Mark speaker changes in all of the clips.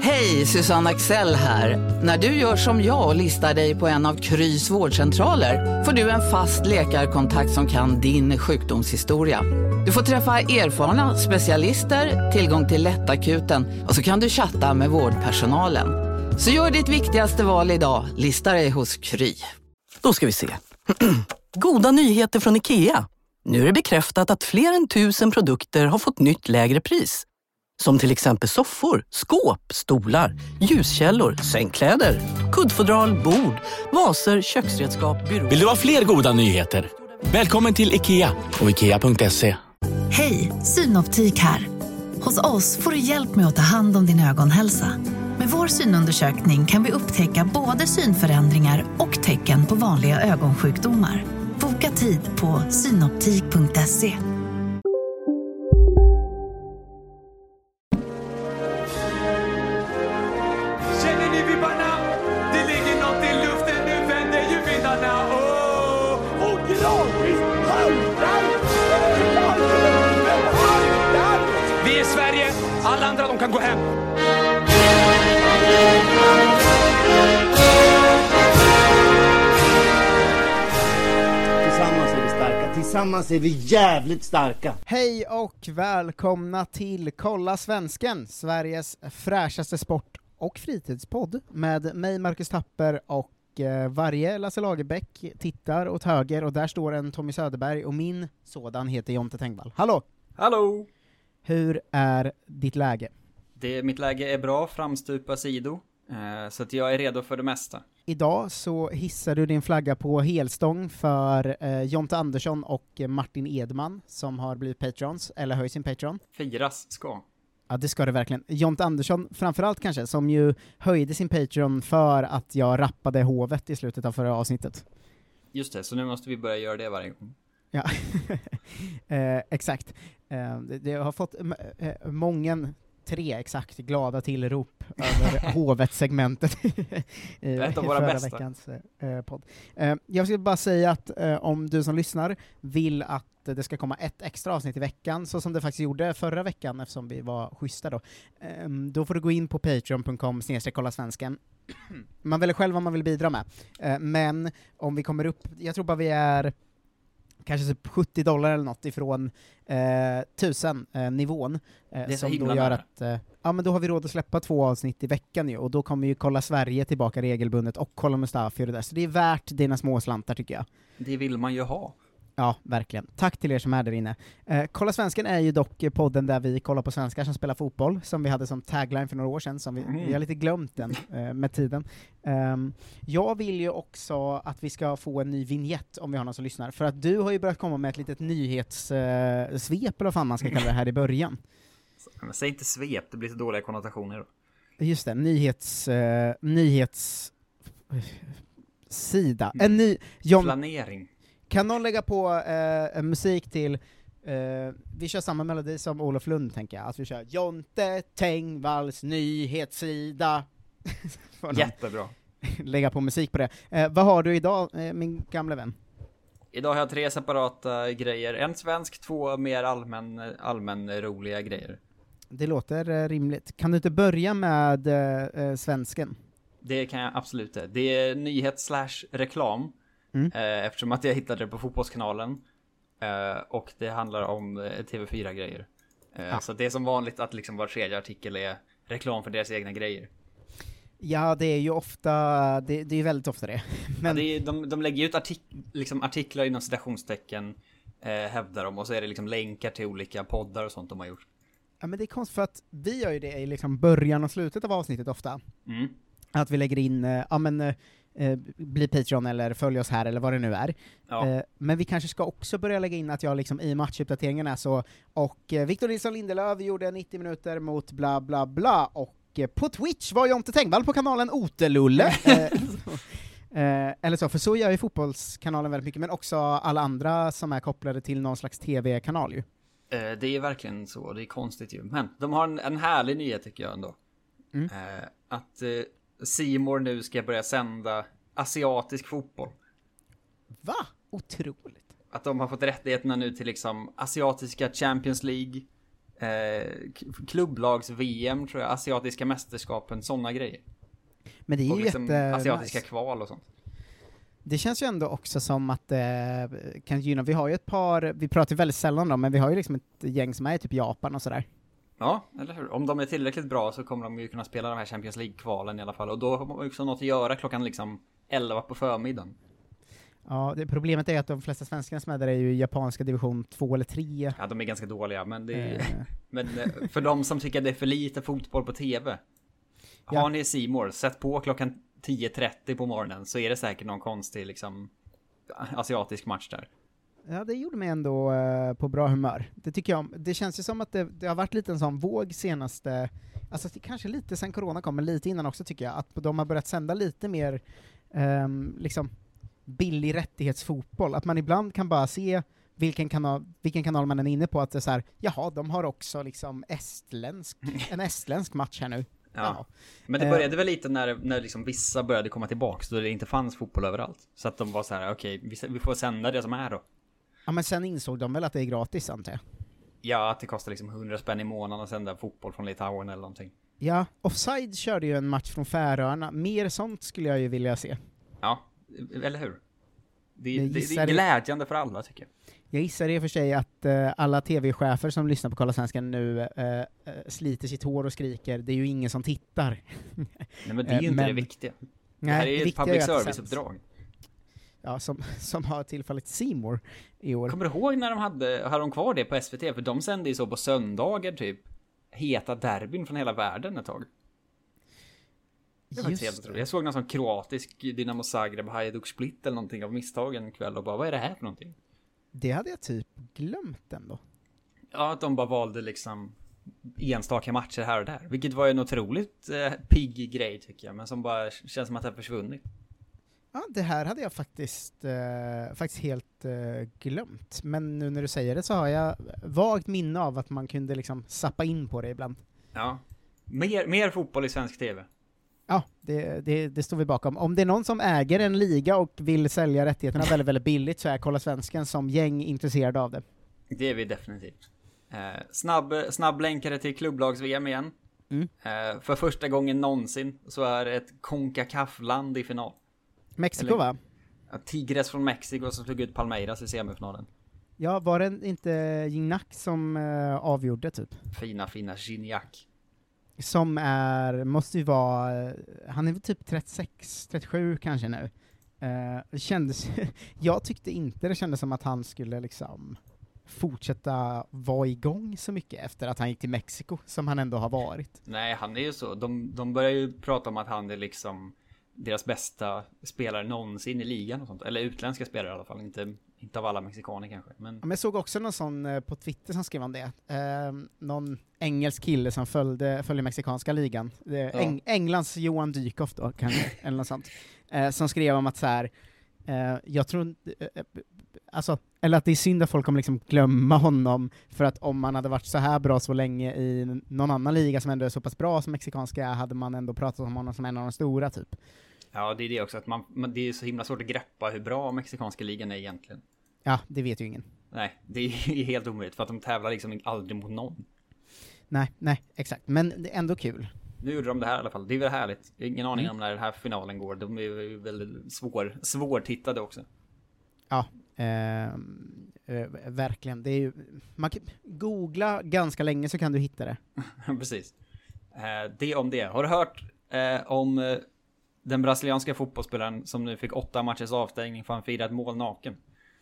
Speaker 1: Hej, Susanne Axel här. När du gör som jag och listar dig på en av Krys vårdcentraler får du en fast läkarkontakt som kan din sjukdomshistoria. Du får träffa erfarna specialister, tillgång till lättakuten och så kan du chatta med vårdpersonalen. Så gör ditt viktigaste val idag, lista dig hos Kry.
Speaker 2: Då ska vi se. Goda nyheter från IKEA. Nu är det bekräftat att fler än 1000 produkter har fått nytt lägre pris. Som till exempel soffor, skåp, stolar, ljuskällor, sängkläder, kuddfodral, bord, vaser, köksredskap, byråer.
Speaker 3: Vill du ha fler goda nyheter? Välkommen till IKEA och IKEA.se.
Speaker 4: Hej, Synoptik här. Hos oss får du hjälp med att ta hand om din ögonhälsa. Med vår synundersökning kan vi upptäcka både synförändringar och tecken på vanliga ögonsjukdomar. Boka tid på synoptik.se.
Speaker 5: Känner ni vibbarna? Det ligger något i luften, nu vänder ju vindarna. Och gradvis haltar. Vi är Sverige, alla andra de kan gå hem.
Speaker 6: Tillsammans är vi starka, tillsammans är vi jävligt starka.
Speaker 7: Hej och välkomna till Kolla Svensken, Sveriges fräschaste sport- och fritidspodd med mig Marcus Tapper och varje Lasse Lagerbäck tittar åt höger och där står en Tommy Söderberg och min sådan heter Jonte Tengvall. Hallå!
Speaker 8: Hallå!
Speaker 7: Hur är ditt läge?
Speaker 8: Mitt läge är bra, framstupa sido, så att jag är redo för det mesta.
Speaker 7: Idag så hissar du din flagga på helstång för Jonte Andersson och Martin Edman som har blivit patrons, eller höj sin patron.
Speaker 8: Firas ska.
Speaker 7: Ja, det ska det verkligen. Jonte Andersson, framförallt kanske, som ju höjde sin patron för att jag rappade hovet i slutet av förra avsnittet.
Speaker 8: Just det, så nu måste vi börja göra det varje gång.
Speaker 7: Ja, exakt. Det har fått mången 3 exakt glada tillrop över hovet-segmentet i
Speaker 8: ett av våra
Speaker 7: förra
Speaker 8: bästa.
Speaker 7: veckans podd. Jag skulle bara säga att om du som lyssnar vill att det ska komma ett extra avsnitt i veckan, så som det faktiskt gjorde förra veckan eftersom vi var schyssta då får du gå in på patreon.com/kollasvensken. Man väljer själv vad man vill bidra med. Men om vi kommer upp, jag tror bara vi är kanske typ $70 eller något ifrån 1000 nivån. Som då gör att men då har vi råd att släppa 2 avsnitt i veckan ju, och då kommer ju Kolla Sverige tillbaka regelbundet och Kolla Mustafi och det där. Så det är värt dina små slantar tycker jag.
Speaker 8: Det vill man ju ha.
Speaker 7: Ja, verkligen. Tack till er som är där inne. Kolla Svensken är ju dock podden där vi kollar på svenskar som spelar fotboll, som vi hade som tagline för några år sedan, som vi har lite glömt den med tiden. Jag vill ju också att vi ska få en ny vignett om vi har någon som lyssnar, för att du har ju börjat komma med ett litet nyhetssvep, eller vad fan man ska kalla det här i början.
Speaker 8: Men säg inte svep, det blir så dåliga konnotationer då.
Speaker 7: Just det, nyhetssida. En ny...
Speaker 8: Planering.
Speaker 7: Kan någon lägga på musik till vi kör samma melodi som Olof Lund, tänker jag. Att vi kör Jonte Tengvalls nyhetssida.
Speaker 8: Jättebra.
Speaker 7: Lägga på musik på det. Vad har du idag, min gamla vän?
Speaker 8: Idag har jag 3 separata grejer. En svensk, 2 mer allmän roliga grejer.
Speaker 7: Det låter rimligt. Kan du inte börja med svensken?
Speaker 8: Det kan jag absolut. Det är nyhet/reklam. Eftersom att jag hittade det på Fotbollskanalen. Och det handlar om TV4-grejer. Så det är som vanligt att liksom var tredje artikel är reklam för deras egna grejer.
Speaker 7: Ja, det är ju ofta, det är ju väldigt ofta det. Men
Speaker 8: ja, de lägger ut artiklar inom citationstecken, hävdar de, och så är det liksom länkar till olika poddar och sånt de har gjort.
Speaker 7: Ja, men det är konstigt för att vi gör ju det i liksom början och slutet av avsnittet ofta. Att vi lägger in, bli Patreon eller följ oss här eller vad det nu är. Ja. Men vi kanske ska också börja lägga in att jag liksom i matchuppdateringarna så, och Victor Nilsson Lindelöf gjorde 90 minuter mot bla bla bla, och på Twitch var Jonte Tengvall på kanalen Otelulle. Eller så, för så gör ju Fotbollskanalen väldigt mycket, men också alla andra som är kopplade till någon slags tv-kanal ju.
Speaker 8: Det är verkligen så, det är konstigt ju. Men de har en härlig nyhet tycker jag ändå. Att C More nu ska börja sända asiatisk fotboll.
Speaker 7: Va? Otroligt.
Speaker 8: Att de har fått rättigheterna nu till liksom asiatiska Champions League, klubblags-VM tror jag, asiatiska mästerskapen, sådana grejer.
Speaker 7: Men det är
Speaker 8: och
Speaker 7: ju
Speaker 8: liksom asiatiska
Speaker 7: nice.
Speaker 8: kval och sånt.
Speaker 7: Det känns ju ändå också som att kan gynna. Vi har ju ett par, vi pratar ju väldigt sällan om, men vi har ju liksom ett gäng som är typ Japan och sådär.
Speaker 8: Ja, eller hur? Om de är tillräckligt bra så kommer de ju kunna spela de här Champions League-kvalen i alla fall. Och då har man också något att göra klockan liksom 11 på förmiddagen.
Speaker 7: Ja, problemet är att de flesta svenskarna som är där är ju japanska division 2 eller 3.
Speaker 8: Ja, de är ganska dåliga, men det är, men för de som tycker att det är för lite fotboll på tv. Har ni C More, sätt på klockan 10:30 på morgonen så är det säkert någon konstig liksom asiatisk match där.
Speaker 7: Ja, det gjorde mig ändå på bra humör. Det tycker jag om. Det känns ju som att det har varit lite en sån våg senaste, alltså kanske lite sen corona kom, men lite innan också tycker jag, att de har börjat sända lite mer liksom billig rättighetsfotboll. Att man ibland kan bara se vilken kanal man är inne på, att det är så här, jaha, de har också liksom en estländsk match här nu.
Speaker 8: Ja. Men det började väl lite när liksom vissa började komma tillbaka så det inte fanns fotboll överallt. Så att de var så här, okej, vi får sända det som är då.
Speaker 7: Ja, men sen insåg de väl att det är gratis, antar jag.
Speaker 8: Ja, att det kostar liksom 100 spänn i månaden att sända fotboll från Litauen eller någonting.
Speaker 7: Ja, Offside körde ju en match från Färöarna. Mer sånt skulle jag ju vilja se.
Speaker 8: Ja, eller hur? Det är glädjande för alla, tycker jag.
Speaker 7: Jag gissar i och för sig att alla tv-chefer som lyssnar på Kolla Svenskan nu sliter sitt hår och skriker, det är ju ingen som tittar.
Speaker 8: Nej, men det är ju inte det viktiga. Det här är ju ett public service-uppdrag. Ja,
Speaker 7: som har tillfallit C More i år.
Speaker 8: Kommer du ihåg när de hade de kvar det på SVT? För de sände ju så på söndagar typ heta derbyn från hela världen ett tag. Det var helt otroligt. Jag såg någon sån kroatisk Dinamo Zagreb Hajduk Split eller någonting av misstag en kväll och bara, vad är det här för någonting?
Speaker 7: Det hade jag typ glömt ändå.
Speaker 8: Ja, att de bara valde liksom enstaka matcher här och där. Vilket var en otroligt pigg grej tycker jag. Men som bara känns som att det har försvunnit.
Speaker 7: Ja, det här hade jag faktiskt helt glömt. Men nu när du säger det så har jag vagt minne av att man kunde liksom sappa in på det ibland.
Speaker 8: Ja, mer fotboll i svensk tv.
Speaker 7: Ja, det står vi bakom. Om det är någon som äger en liga och vill sälja rättigheterna väldigt, väldigt billigt så är Kolla Svenskan som gäng intresserad av det.
Speaker 8: Det är vi definitivt. Snabb länkare till klubblags-VM igen. För första gången någonsin så är ett CONCACAF-land i final.
Speaker 7: Mexiko, va?
Speaker 8: Tigres från Mexiko som tog ut Palmeiras i semifinalen.
Speaker 7: Ja, var det inte Gignac som avgjorde typ?
Speaker 8: Fina Gignac.
Speaker 7: Som måste ju vara, han är väl typ 36-37 kanske nu. Det kändes, jag tyckte inte det kändes som att han skulle liksom fortsätta vara igång så mycket efter att han gick till Mexiko, som han ändå har varit.
Speaker 8: Nej, han är ju så. De börjar ju prata om att han är liksom deras bästa spelare någonsin i ligan och sånt. Eller utländska spelare i alla fall, inte av alla mexikaner kanske. Men
Speaker 7: jag såg också någon sån på Twitter som skrev om det. Någon engelsk kille som följer mexikanska ligan. Englands Johan Dykhoff då, kanske, eller något sånt. Som skrev om att så här, jag tror alltså, eller att det är synd att folk kommer liksom glömma honom, för att om man hade varit så här bra så länge i någon annan liga som ändå är så pass bra som mexikanska, hade man ändå pratat om honom som en av de stora typ.
Speaker 8: Ja, det är det också, att det är så himla svårt att greppa hur bra mexikanska ligan är egentligen.
Speaker 7: Ja, det vet ju ingen.
Speaker 8: Nej, det är helt omöjligt för att de tävlar liksom aldrig mot någon.
Speaker 7: Nej, exakt. Men det är ändå kul.
Speaker 8: Nu gjorde de det här i alla fall. Det är väl härligt. Ingen aning om när den här finalen går. De är ju väldigt svårtittade också. Ja,
Speaker 7: verkligen. Det är ju, man kan googla ganska länge så kan du hitta det.
Speaker 8: Precis. Det om det. Har du hört om den brasilianska fotbollsspelaren som nu fick 8 matchers avstängning för att han firade ett mål naken?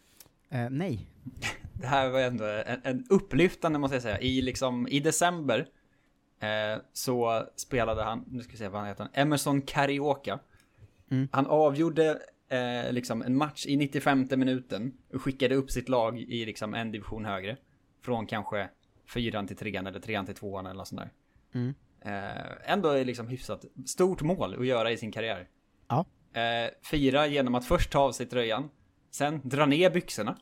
Speaker 7: Nej.
Speaker 8: Det här var ändå en upplyftande, måste jag säga. I december så spelade han, nu ska vi se vad han heter, Emerson Carioca. Han avgjorde liksom en match i 95:e minuten och skickade upp sitt lag i liksom en division högre. Från kanske 4 till 3 eller 3 till 2 eller något sånt där. Ändå är liksom hyfsat stort mål att göra i sin karriär.
Speaker 7: Ja.
Speaker 8: Fira genom att först ta av sig tröjan, sen dra ner byxorna.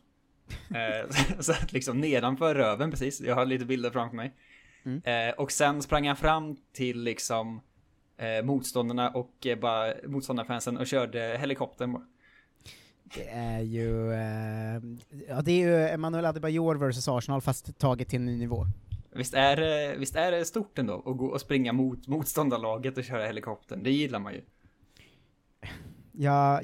Speaker 8: Så att liksom nedanför röven, precis. Jag har lite bilder framför mig. Och sen sprang han fram till liksom motståndarna och bara motståndarfansen och körde helikoptern bara.
Speaker 7: Det är ju det är ju Emmanuel Adebayor versus Arsenal fast taget till en ny nivå.
Speaker 8: Visst är det stort ändå att gå och springa mot motståndarlaget och köra helikoptern? Det gillar man ju.
Speaker 7: Ja,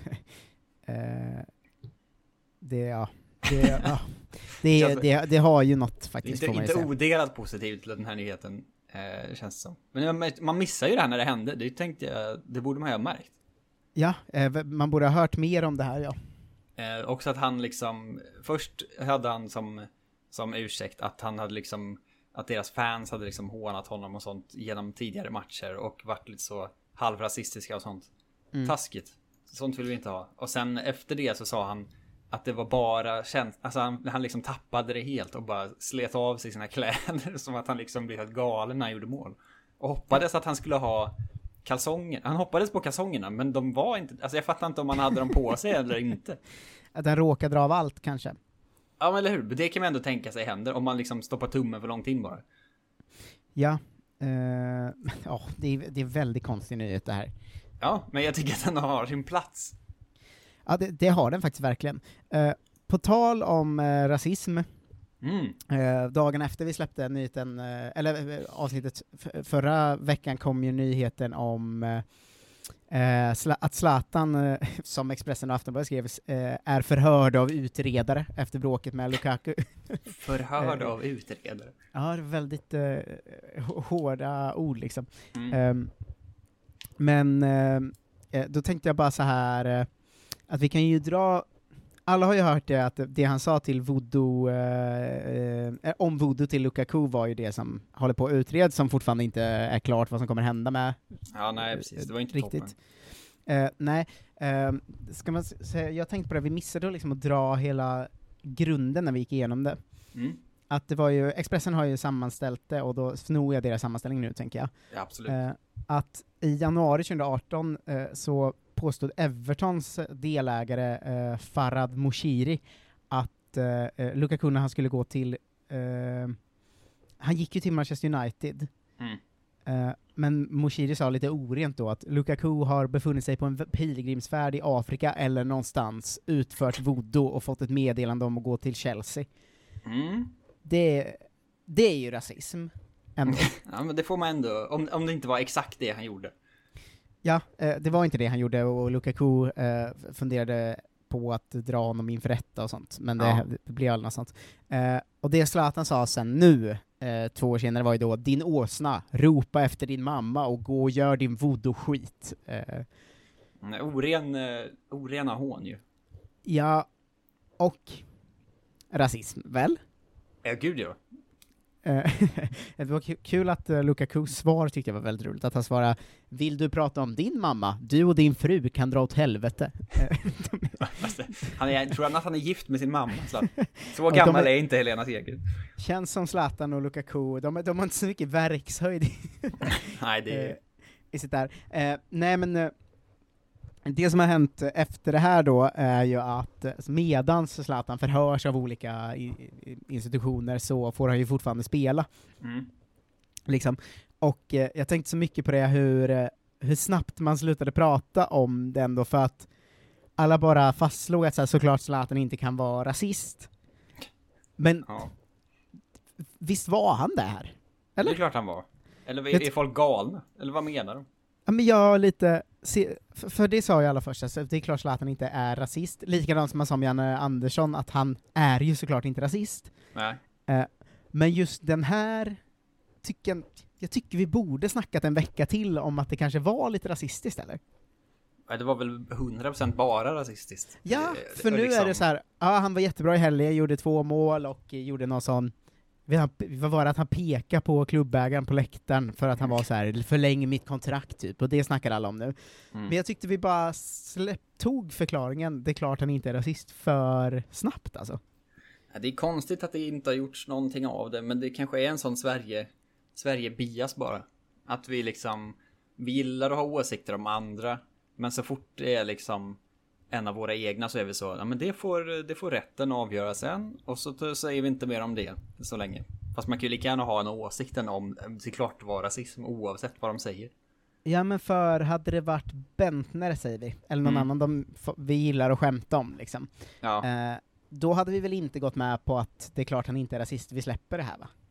Speaker 7: det har ju något faktiskt.
Speaker 8: Inte odelat positivt till den här nyheten, känns det som. Men man missar ju det här när det hände. Det tänkte jag, det borde man ju ha märkt.
Speaker 7: Ja, man borde ha hört mer om det här, ja.
Speaker 8: Också att han liksom, först hade han som ursäkt att han hade liksom, att deras fans hade liksom hånat honom och sånt genom tidigare matcher och varit lite så halvrasistiska och sånt. Taskigt. Sånt vill vi inte ha. Och sen efter det så sa han att det var bara alltså han liksom tappade det helt och bara slet av sig sina kläder som att han liksom blev helt galen när han gjorde mål. Och hoppades att han skulle ha kalsonger. Han hoppades på kalsongerna, men de var inte, alltså jag fattar inte om han hade dem på sig eller inte.
Speaker 7: Att han råkade dra av allt kanske.
Speaker 8: Ja, men eller hur? Det kan man ändå tänka sig händer om man liksom stoppar tummen för långt in bara.
Speaker 7: Ja. Det är väldigt konstig nyhet det här.
Speaker 8: Ja, men jag tycker att den har sin plats.
Speaker 7: Ja, det har den faktiskt verkligen. På tal om rasism, dagen efter vi släppte nyheten, eller avsnittet förra veckan kom ju nyheten om att Zlatan, som Expressen och Aftonbladet skrev, är förhörd av utredare efter bråket med Lukaku.
Speaker 8: Förhörd av utredare?
Speaker 7: Ja, det är väldigt hårda ord liksom. Men då tänkte jag bara så här att vi kan ju dra, alla har ju hört det, att det han sa till Voodoo om Voodoo till Lukaku var ju det som håller på att utredas, som fortfarande inte är klart vad som kommer hända med.
Speaker 8: Ja, nej precis, det var inte
Speaker 7: riktigt. Nej, ska man säga, jag tänkte på det, vi missade liksom att dra hela grunden när vi gick igenom det. Att det var ju, Expressen har ju sammanställt det, och då snor jag deras sammanställning nu, tänker jag.
Speaker 8: Ja, absolut.
Speaker 7: Att i januari 2018 så påstod Evertons delägare Farhad Moshiri att Lukaku, när han skulle gå till han gick ju till Manchester United, men Moshiri sa lite orent då att Lukaku har befunnit sig på en pilgrimsfärd i Afrika eller någonstans, utfört voodoo och fått ett meddelande om att gå till Chelsea. Det är ju rasism ändå.
Speaker 8: Ja, men det får man ändå, om det inte var exakt det han gjorde.
Speaker 7: Ja, det var inte det han gjorde, och Lukaku funderade på att dra honom inför rätta och sånt, men det blev aldrig något sånt. Och det Zlatan sa sen nu, 2 år senare, var ju då: din åsna, ropa efter din mamma och gå och gör din voodoo-skit.
Speaker 8: Orena hån ju.
Speaker 7: Ja, och rasism, väl?
Speaker 8: Ja, gud ja.
Speaker 7: Det var kul att Lukakus svar tyckte jag var väldigt roligt. Att han svarade: vill du prata om din mamma? Du och din fru kan dra åt helvete.
Speaker 8: Tror han att han är gift med sin mamma? Så gammal är inte Helena Seger.
Speaker 7: Känns som Zlatan och Lukaku. De har inte så mycket verkshöjd.
Speaker 8: Nej, det
Speaker 7: i sitt där. Nej, men det som har hänt efter det här då är ju att medans Zlatan förhörs av olika institutioner, så får han ju fortfarande spela. Liksom. Och jag tänkte så mycket på det, hur snabbt man slutade prata om det ändå, för att alla bara fastslog att såklart Zlatan inte kan vara rasist. Men visst var han det här? Eller? Det
Speaker 8: är klart han var. Eller är folk galna? Eller vad menar de?
Speaker 7: Ja, men jag lite... För det sa jag alla först, alltså, det är klart att han inte är rasist. Likadant som man sa med Janne Andersson, att han är ju såklart inte rasist.
Speaker 8: Nej.
Speaker 7: Men just den här jag tycker vi borde snackat en vecka till om att det kanske var lite rasistiskt, eller?
Speaker 8: Det var väl 100% bara rasistiskt.
Speaker 7: Ja, för nu liksom... är det så här, han var jättebra i helgen, gjorde 2 mål och gjorde någon sån... Vad var det att han pekade på klubbägaren på läktaren för att han var så här: förläng mitt kontrakt typ, och det snackar alla om nu. Men jag tyckte vi bara tog förklaringen, det är klart han inte är rasist, för snabbt alltså.
Speaker 8: Ja, det är konstigt att det inte har gjorts någonting av det, men det kanske är en sån Sverige-bias bara. Att vi gillar att ha åsikter om andra, men så fort det är liksom en av våra egna så är vi så, ja men det får rätten avgöra sen, och så säger vi inte mer om det så länge. Fast man kan ju lika gärna ha en åsikten om det är klart var rasism oavsett vad de säger.
Speaker 7: Ja, men för hade det varit Bentner, säger vi, eller någon annan vi gillar att skämta om liksom. Ja. Då hade vi väl inte gått med på att det är klart han inte är rasist, vi släpper det här, va?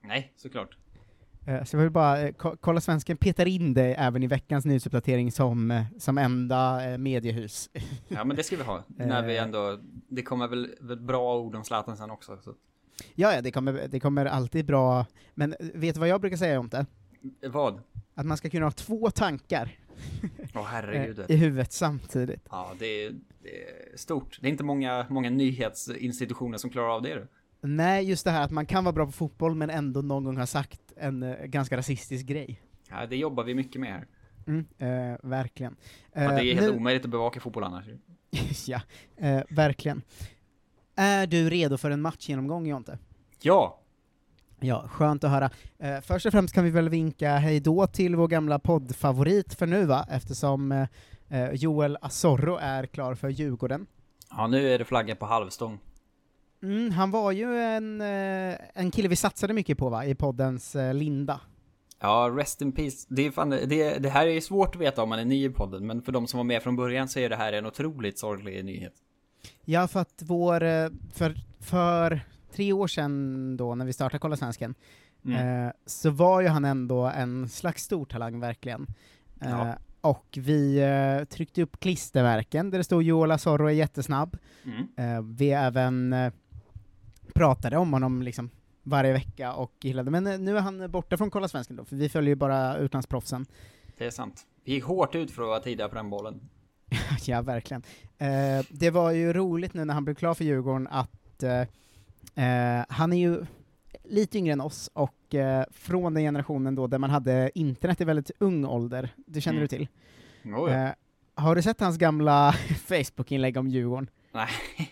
Speaker 8: Nej, såklart.
Speaker 7: Så jag vill bara kolla svensken petar in det även i veckans nyhetsuppdatering som enda mediehus.
Speaker 8: Ja, men det ska vi ha. När vi ändå, det kommer väl bra ord om Zlatan sen också. Så.
Speaker 7: Ja, det kommer alltid bra. Men vet du vad jag brukar säga om det?
Speaker 8: Vad?
Speaker 7: Att man ska kunna ha 2 tankar
Speaker 8: herregud.
Speaker 7: i huvudet samtidigt.
Speaker 8: Ja, det är stort. Det är inte många nyhetsinstitutioner som klarar av det. Då.
Speaker 7: Nej, just det här att man kan vara bra på fotboll men ändå någon gång ha sagt en ganska rasistisk grej.
Speaker 8: Ja, det jobbar vi mycket med här.
Speaker 7: Verkligen.
Speaker 8: Det är helt omöjligt att bevaka fotboll annars.
Speaker 7: Ja, verkligen. Är du redo för en matchgenomgång, Jonte?
Speaker 8: Ja!
Speaker 7: Ja, skönt att höra. Först och främst kan vi väl vinka hej då till vår gamla poddfavorit för nu, va? Eftersom Joel Asoro är klar för Djurgården.
Speaker 8: Ja, nu är det flagga på halvstång.
Speaker 7: Han var ju en kille vi satsade mycket på, va? I poddens linda.
Speaker 8: Ja, rest in peace. Det här är svårt att veta om man är ny i podden, men för de som var med från början så är det här en otroligt sorglig nyhet.
Speaker 7: Ja, för att för 3 år sedan då, när vi startade Kolla Svensken, så var ju han ändå en slags stor talang, verkligen.
Speaker 8: Ja.
Speaker 7: Och vi tryckte upp klistermärken där det stod Joel Asoro är jättesnabb. Vi även pratade om honom liksom varje vecka och gillade. Men nu är han borta från Kolla Svensken då, för vi följer ju bara utlandsproffsen.
Speaker 8: Det är sant. Vi gick hårt ut för att vara tidiga på den bollen.
Speaker 7: Ja, verkligen. Det var ju roligt nu när han blev klar för Djurgården att han är ju lite yngre än oss och från den generationen då där man hade internet i väldigt ung ålder. Det känner du till? Har du sett hans gamla Facebook-inlägg om Djurgården?
Speaker 8: Nej.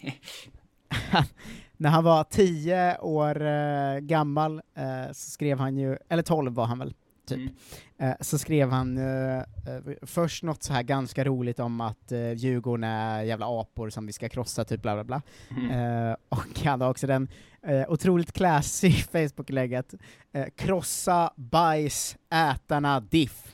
Speaker 7: När han var 10 år gammal så skrev han ju, eller 12 var han väl, typ. Så skrev han först något så här ganska roligt om att Djurgården är jävla apor som vi ska krossa, typ bla bla bla. Och han har också den otroligt classy Facebook-lägget krossa, bajs, ätarna, diff.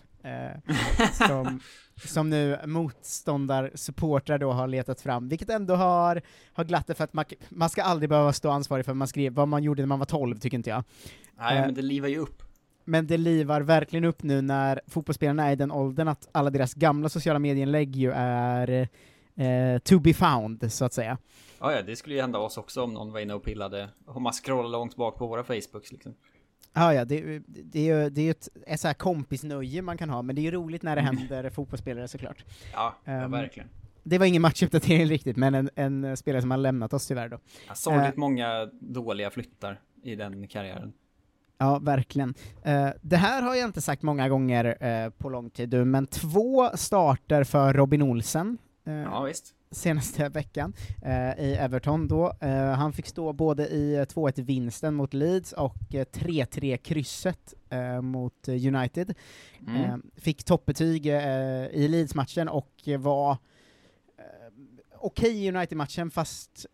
Speaker 7: Som nu motståndarsupportrar då har letat fram, vilket ändå har glatt det, för att man ska aldrig behöva stå ansvarig för man skrev vad man gjorde när man var 12, tycker inte jag.
Speaker 8: Nej, men det livar ju upp.
Speaker 7: Men det livar verkligen upp nu när fotbollsspelarna är i den åldern att alla deras gamla sociala medieinlägg ju är to be found, så att säga.
Speaker 8: Ja, det skulle ju hända oss också om någon var inne och pillade. Om man scrollar långt bak på våra Facebooks liksom.
Speaker 7: Ja, det är ju ett så här kompisnöje man kan ha, men det är ju roligt när det händer fotbollsspelare, såklart.
Speaker 8: Ja, verkligen.
Speaker 7: Det var ingen matchuppdatering riktigt, men en spelare som har lämnat oss tyvärr då.
Speaker 8: Ja, sorgligt många dåliga flyttar i den karriären.
Speaker 7: Ja, verkligen. Det här har jag inte sagt många gånger på lång tid, men 2 starter för Robin Olsen.
Speaker 8: Ja, visst.
Speaker 7: Senaste veckan i Everton då. Han fick stå både i 2-1-vinsten mot Leeds och 3-3-krysset mot United. Fick toppbetyg i Leeds-matchen och var okej i United-matchen, fast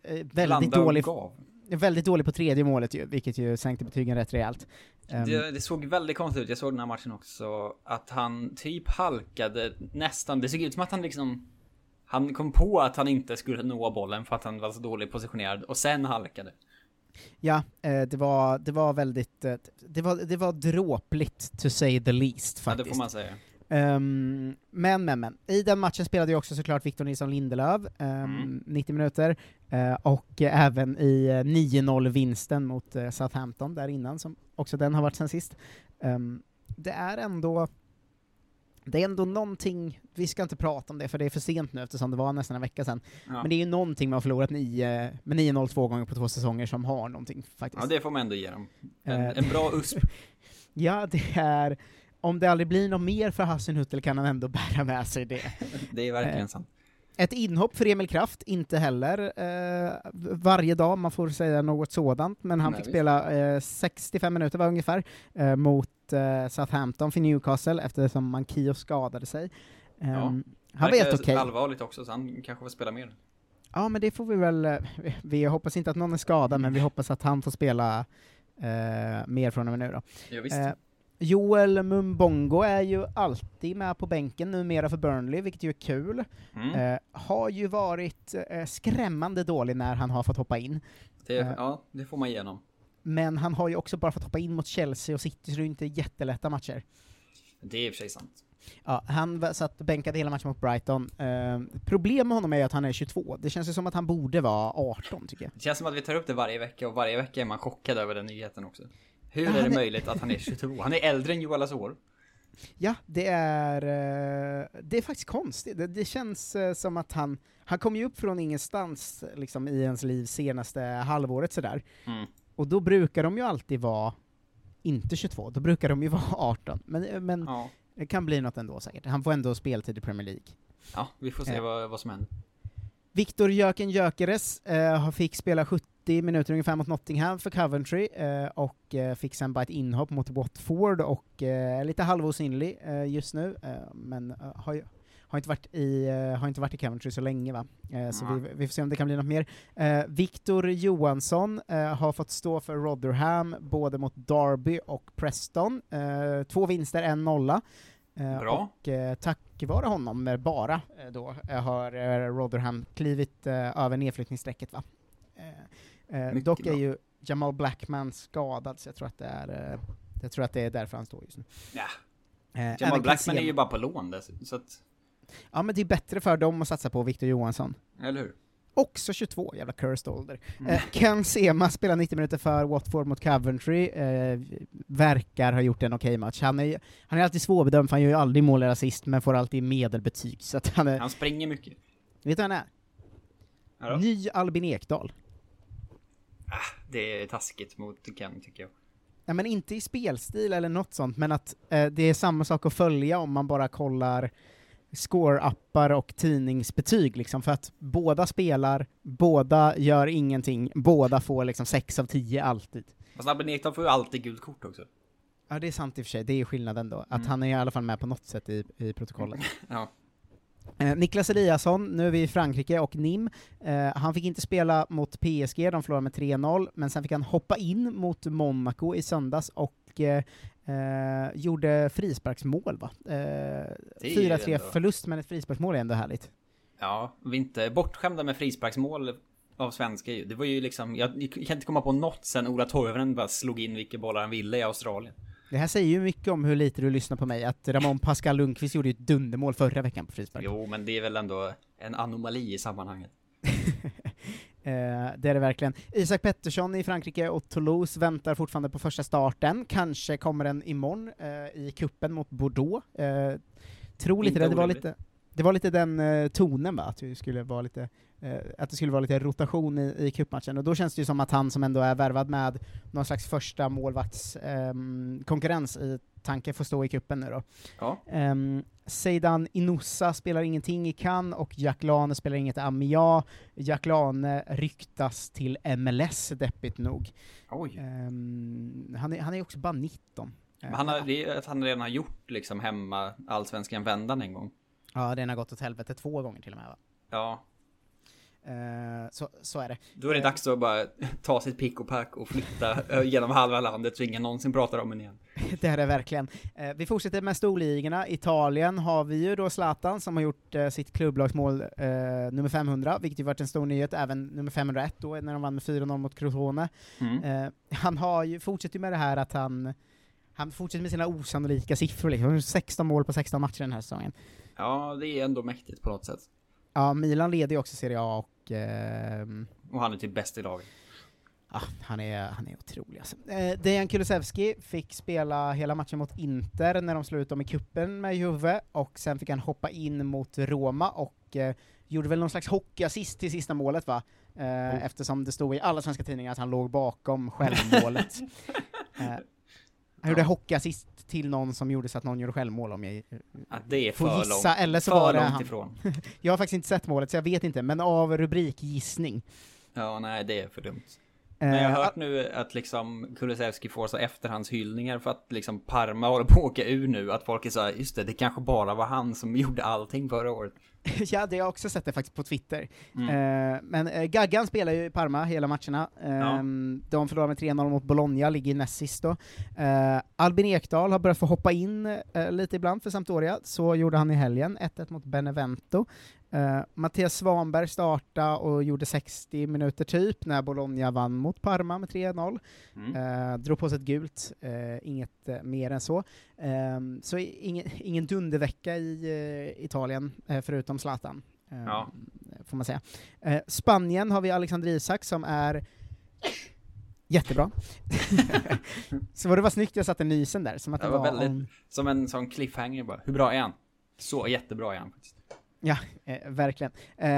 Speaker 7: väldigt dålig på tredje målet ju, vilket ju sänkte betygen rätt rejält.
Speaker 8: Det såg väldigt konstigt ut. Jag såg den här matchen också, att han typ halkade nästan. Det såg ut som att han kom på att han inte skulle nå bollen för att han var så dåligt positionerad, och sen halkade. Ja,
Speaker 7: det var väldigt det var dråpligt, to say the least, faktiskt.
Speaker 8: Ja, det får man säga.
Speaker 7: Men i den matchen spelade ju också såklart Victor Nilsson Lindelöf 90 minuter och även i 9-0-vinsten mot Southampton där innan, som också den har varit sen sist. Det är ändå någonting, vi ska inte prata om det för det är för sent nu eftersom det var nästan en vecka sedan. Ja. Men det är ju någonting man har förlorat med 9-0 2 gånger på 2 säsonger som har någonting faktiskt.
Speaker 8: Ja, det får man ändå ge dem. En bra USP.
Speaker 7: Ja, det är, om det aldrig blir något mer för Hasenhüttl kan han ändå bära med sig det.
Speaker 8: Det är verkligen sant.
Speaker 7: Ett inhopp för Emil Kraft, inte heller varje dag, man får säga något sådant, men han fick spela 65 minuter var ungefär mot Southampton för Newcastle eftersom Mankio skadade sig. Han var helt okej.
Speaker 8: Allvarligt också, så han kanske får spela mer.
Speaker 7: Ja, men det får vi väl. Vi hoppas inte att någon är skadad, men vi hoppas att han får spela mer från och med nu då.
Speaker 8: Ja, visst.
Speaker 7: Joel Mumbongo är ju alltid med på bänken numera för Burnley, vilket ju är kul. Har ju varit skrämmande dålig när han har fått hoppa in.
Speaker 8: Ja, det får man igenom.
Speaker 7: Men han har ju också bara fått hoppa in mot Chelsea och City, så det är inte jättelätta matcher.
Speaker 8: Det är i och för sig sant.
Speaker 7: Ja, han satt bänkade hela matchen mot Brighton. Problem med honom är att han är 22. Det känns ju som att han borde vara 18, tycker jag.
Speaker 8: Det känns som att vi tar upp det varje vecka, och varje vecka är man chockad över den nyheten också. Hur är det möjligt att han är 22? Han är äldre än Joel Asor.
Speaker 7: Ja, det är faktiskt konstigt. Det känns som att han kom ju upp från ingenstans liksom, i ens liv senaste halvåret sådär. Och då brukar de ju alltid vara inte 22, då brukar de ju vara 18. Men ja. Det kan bli något ändå säkert. Han får ändå speltid i Premier League.
Speaker 8: Ja, vi får se vad som händer.
Speaker 7: Viktor Jöken Gyökeres fick spela 70 minuter ungefär mot Nottingham för Coventry och fick sen bara ett inhopp mot Watford och lite halvosynlig just nu, men har inte varit i Coventry så länge, va? Så vi får se om det kan bli något mer. Victor Johansson har fått stå för Rotherham både mot Derby och Preston. 2 vinster, 1-0.
Speaker 8: Bra.
Speaker 7: Och tack vare honom bara då har Rotherham klivit över nedflyttningsstrecket, va? Dock är ju Jamal Blackman skadad, så jag tror att det är därför han står just nu.
Speaker 8: Ja. Jamal Blackman är ju bara på lån, så att...
Speaker 7: Ja, men det är bättre för dem att satsa på Victor Johansson.
Speaker 8: Eller hur?
Speaker 7: Också 22, jävla cursed ålder. Ken Sema spelar 90 minuter för Watford mot Coventry. Verkar ha gjort en okej match. Han är alltid svårbedömd, för han gör ju aldrig mål eller assist, men får alltid medelbetyg. Så att han
Speaker 8: springer mycket.
Speaker 7: Vet du vad han är?
Speaker 8: Ja,
Speaker 7: ny Albin Ekdal.
Speaker 8: Det är taskigt mot Ken, tycker jag.
Speaker 7: Ja, men inte i spelstil eller något sånt, men att det är samma sak att följa om man bara kollar score-appar och tidningsbetyg, liksom, för att båda spelar, båda gör ingenting, båda får liksom 6 av 10 alltid.
Speaker 8: Fast Albin Ekdal får ju alltid gult kort också.
Speaker 7: Ja, det är sant i och för sig, det är skillnaden då, att han är i alla fall med på något sätt i protokollet.
Speaker 8: Ja.
Speaker 7: Niklas Eliasson, nu är vi i Frankrike och Nîmes. Han fick inte spela mot PSG, de förlorade med 3-0, men sen fick han hoppa in mot Monaco i söndags och gjorde frisparksmål, va? 4-3 förlust, men ett frisparksmål är ändå härligt.
Speaker 8: Ja, vi är inte bortskämda med frisparksmål av svenska. Det var ju liksom, jag kan inte komma på något sen Ola Toivonen bara slog in vilka bollar han ville i Australien.
Speaker 7: Det här säger ju mycket om hur lite du lyssnar på mig, att Ramon Pascal Lundqvist gjorde ett dundermål förra veckan på frispark.
Speaker 8: Jo, men det är väl ändå en anomali i sammanhanget.
Speaker 7: Det är det verkligen. Isak Pettersson i Frankrike och Toulouse väntar fortfarande på första starten. Kanske kommer den imorgon i kuppen mot Bordeaux. Tror lite det var lite den tonen, va? Att det skulle vara lite rotation i cupmatchen, och då känns det ju som att han som ändå är värvad med någon slags första målvakts konkurrens i tanke får stå i kuppen nu då.
Speaker 8: Ja.
Speaker 7: Seidan Inoussa spelar ingenting i Cannes och Jack Lane spelar inget i Amiens. Jack Lane ryktas till MLS, deppigt nog.
Speaker 8: Oj.
Speaker 7: Han är också bara 19.
Speaker 8: Men han redan har gjort liksom hemma allsvenskan vändan en gång.
Speaker 7: Ja, den har gått åt helvete 2 gånger till och med, va?
Speaker 8: Ja.
Speaker 7: Så är det.
Speaker 8: Då är det dags att bara ta sitt pick och pack och flytta genom halva landet så ingen någonsin pratar om den igen.
Speaker 7: Det är det verkligen. Vi fortsätter med storligorna. Italien har vi ju då Zlatan som har gjort sitt klubblagsmål nummer 500, vilket ju varit en stor nyhet, även nummer 501 då när de vann med 4-0 mot Crotone. Han har ju fortsätter med det här att han fortsätter med sina osannolika siffror, liksom 16 mål på 16 matcher den här säsongen.
Speaker 8: Ja, det är ändå mäktigt på något sätt.
Speaker 7: Ja, Milan leder ju också Serie A och
Speaker 8: han är typ bäst i laget.
Speaker 7: Ja, han är otrolig alltså. Dejan Kulusevski fick spela hela matchen mot Inter när de slog ut dem i kuppen med Juve, och sen fick han hoppa in mot Roma och gjorde väl någon slags hockeyassist till sista målet, va? Eftersom det stod i alla svenska tidningar att han låg bakom självmålet. Han gjorde hockeyassist till någon som gjorde så att någon gjorde självmål, om jag
Speaker 8: det är
Speaker 7: får gissa,
Speaker 8: långt.
Speaker 7: eller så
Speaker 8: för
Speaker 7: var det
Speaker 8: långt
Speaker 7: han.
Speaker 8: Ifrån.
Speaker 7: Jag har faktiskt inte sett målet så jag vet inte, men av rubrikgissning.
Speaker 8: Ja, nej, det är för dumt. Men jag har hört nu att liksom Kulusevski får så efterhandshyllningar för att liksom Parma håller på att åka ur nu, att folk är så här, just det kanske bara var han som gjorde allting förra året.
Speaker 7: Ja, det har jag också sett det faktiskt på Twitter. Men Gaggan spelar ju i Parma hela matcherna. De förlorar med 3-0 mot Bologna, ligger näst sist då. Albin Ekdal har börjat få hoppa in lite ibland för Sampdoria, så gjorde han i helgen 1-1 mot Benevento. Mattias Svanberg startade och gjorde 60 minuter typ när Bologna vann mot Parma med 3-0. Drog på sig ett gult, inget mer än så. Så ingen dundervecka i Italien, förutom Zlatan. Får man säga. Spanien har vi Alexander Isak som är jättebra. Så det var snyggt jag satte nysen där. Som att det var väldigt,
Speaker 8: som en sån cliffhanger bara. Hur bra är han? Så jättebra är han faktiskt.
Speaker 7: Ja, verkligen.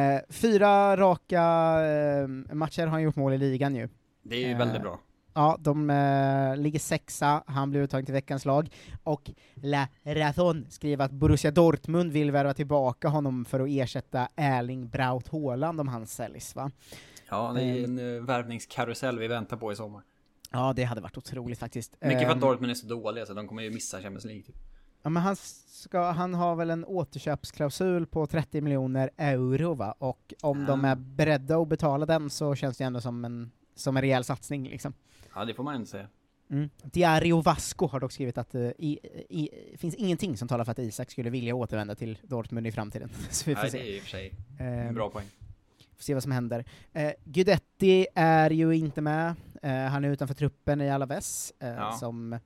Speaker 7: 4 raka matcher har han gjort mål i ligan ju.
Speaker 8: Det är ju väldigt bra.
Speaker 7: Ja, de ligger 6:a, han blir uttagen till veckans lag. Och La Razón skriver att Borussia Dortmund vill värva tillbaka honom för att ersätta Erling Braut Haaland om han säljs, va?
Speaker 8: Ja, det är en värvningskarusell vi väntar på i sommar.
Speaker 7: Ja, det hade varit otroligt faktiskt.
Speaker 8: Mycket för att Dortmund är så dåliga så de kommer ju missa Champions League typ.
Speaker 7: Ja, men han har väl en återköpsklausul på 30 miljoner euro, va? Och om de är beredda att betala den så känns det ändå som en rejäl satsning liksom.
Speaker 8: Ja, det får man inte säga.
Speaker 7: Diario Vasco har dock skrivit att finns ingenting som talar för att Isak skulle vilja återvända till Dortmund i framtiden. Så vi får se.
Speaker 8: Det är i och för sig en bra poäng.
Speaker 7: Får se vad som händer. Guidetti är ju inte med. Han är utanför truppen i Alaves. Som...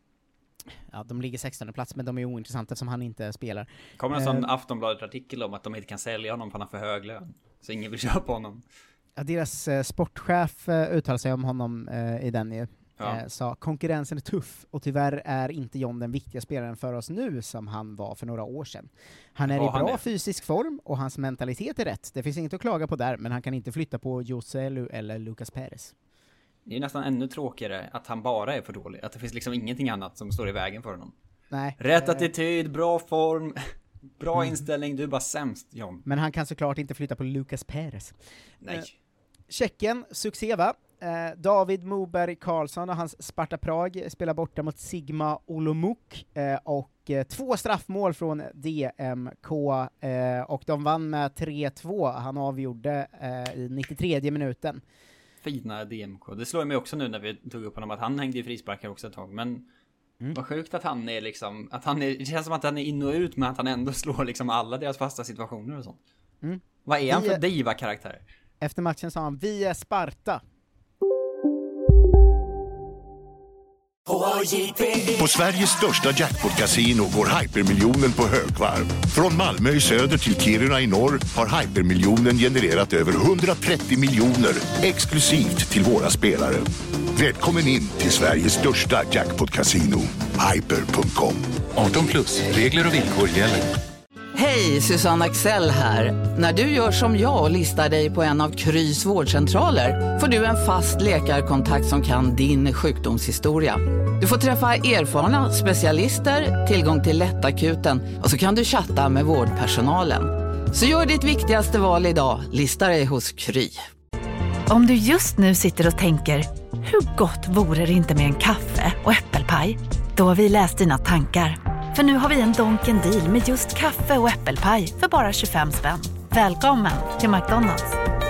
Speaker 7: Ja, de ligger 16:e plats, men de är ointressanta eftersom han inte spelar.
Speaker 8: Kommer en sån Aftonbladet-artikel om att de inte kan sälja honom för han har för hög lön. Så ingen vill köpa honom.
Speaker 7: Ja, deras sportchef uttalar sig om honom i den ju. Sa konkurrensen är tuff och tyvärr är inte John den viktiga spelaren för oss nu som han var för några år sedan. Han är i bra fysisk form och hans mentalitet är rätt. Det finns inget att klaga på där, men han kan inte flytta på Joselu eller Lucas Perez.
Speaker 8: Det är nästan ännu tråkigare att han bara är för dålig. Att det finns liksom ingenting annat som står i vägen för honom.
Speaker 7: Nej.
Speaker 8: Rätt attityd, bra form, bra inställning, du är bara sämst, John.
Speaker 7: Men han kan såklart inte flytta på Lucas Perez.
Speaker 8: Nej.
Speaker 7: Tjeckien, succé va? David Moberg Karlsson och hans Sparta Prag spelar borta mot Sigma Olomouc och 2 straffmål från DMK och de vann med 3-2. Han avgjorde i 93:e minuten.
Speaker 8: Fina DMK. Det slår mig också nu när vi tog upp honom att han hängde i frisparkar också ett tag, men vad sjukt att han är liksom, det känns som att han är in och ut, men att han ändå slår liksom alla deras fasta situationer och sånt. Vad är han för diva-karaktär?
Speaker 7: Efter matchen sa han, vi är Sparta.
Speaker 9: På Sveriges största jackpot-casino går hypermiljonen på högvarv. Från Malmö i söder till Kiruna i norr har hypermiljonen genererat över 130 miljoner exklusivt till våra spelare. Välkommen in till Sveriges största jackpot-casino, hyper.com.
Speaker 10: 18+, regler och villkor gäller.
Speaker 1: Hej, Susanne Axel här. När du gör som jag och listar dig på en av Krys vårdcentraler får du en fast läkarkontakt som kan din sjukdomshistoria. Du får träffa erfarna specialister, tillgång till lättakuten och så kan du chatta med vårdpersonalen. Så gör ditt viktigaste val idag, lista dig hos Kry.
Speaker 4: Om du just nu sitter och tänker, hur gott vore det inte med en kaffe och äppelpaj? Då har vi läst dina tankar. För nu har vi en Donken deal med just kaffe och äppelpaj för bara 25 spänn. Välkommen till McDonald's.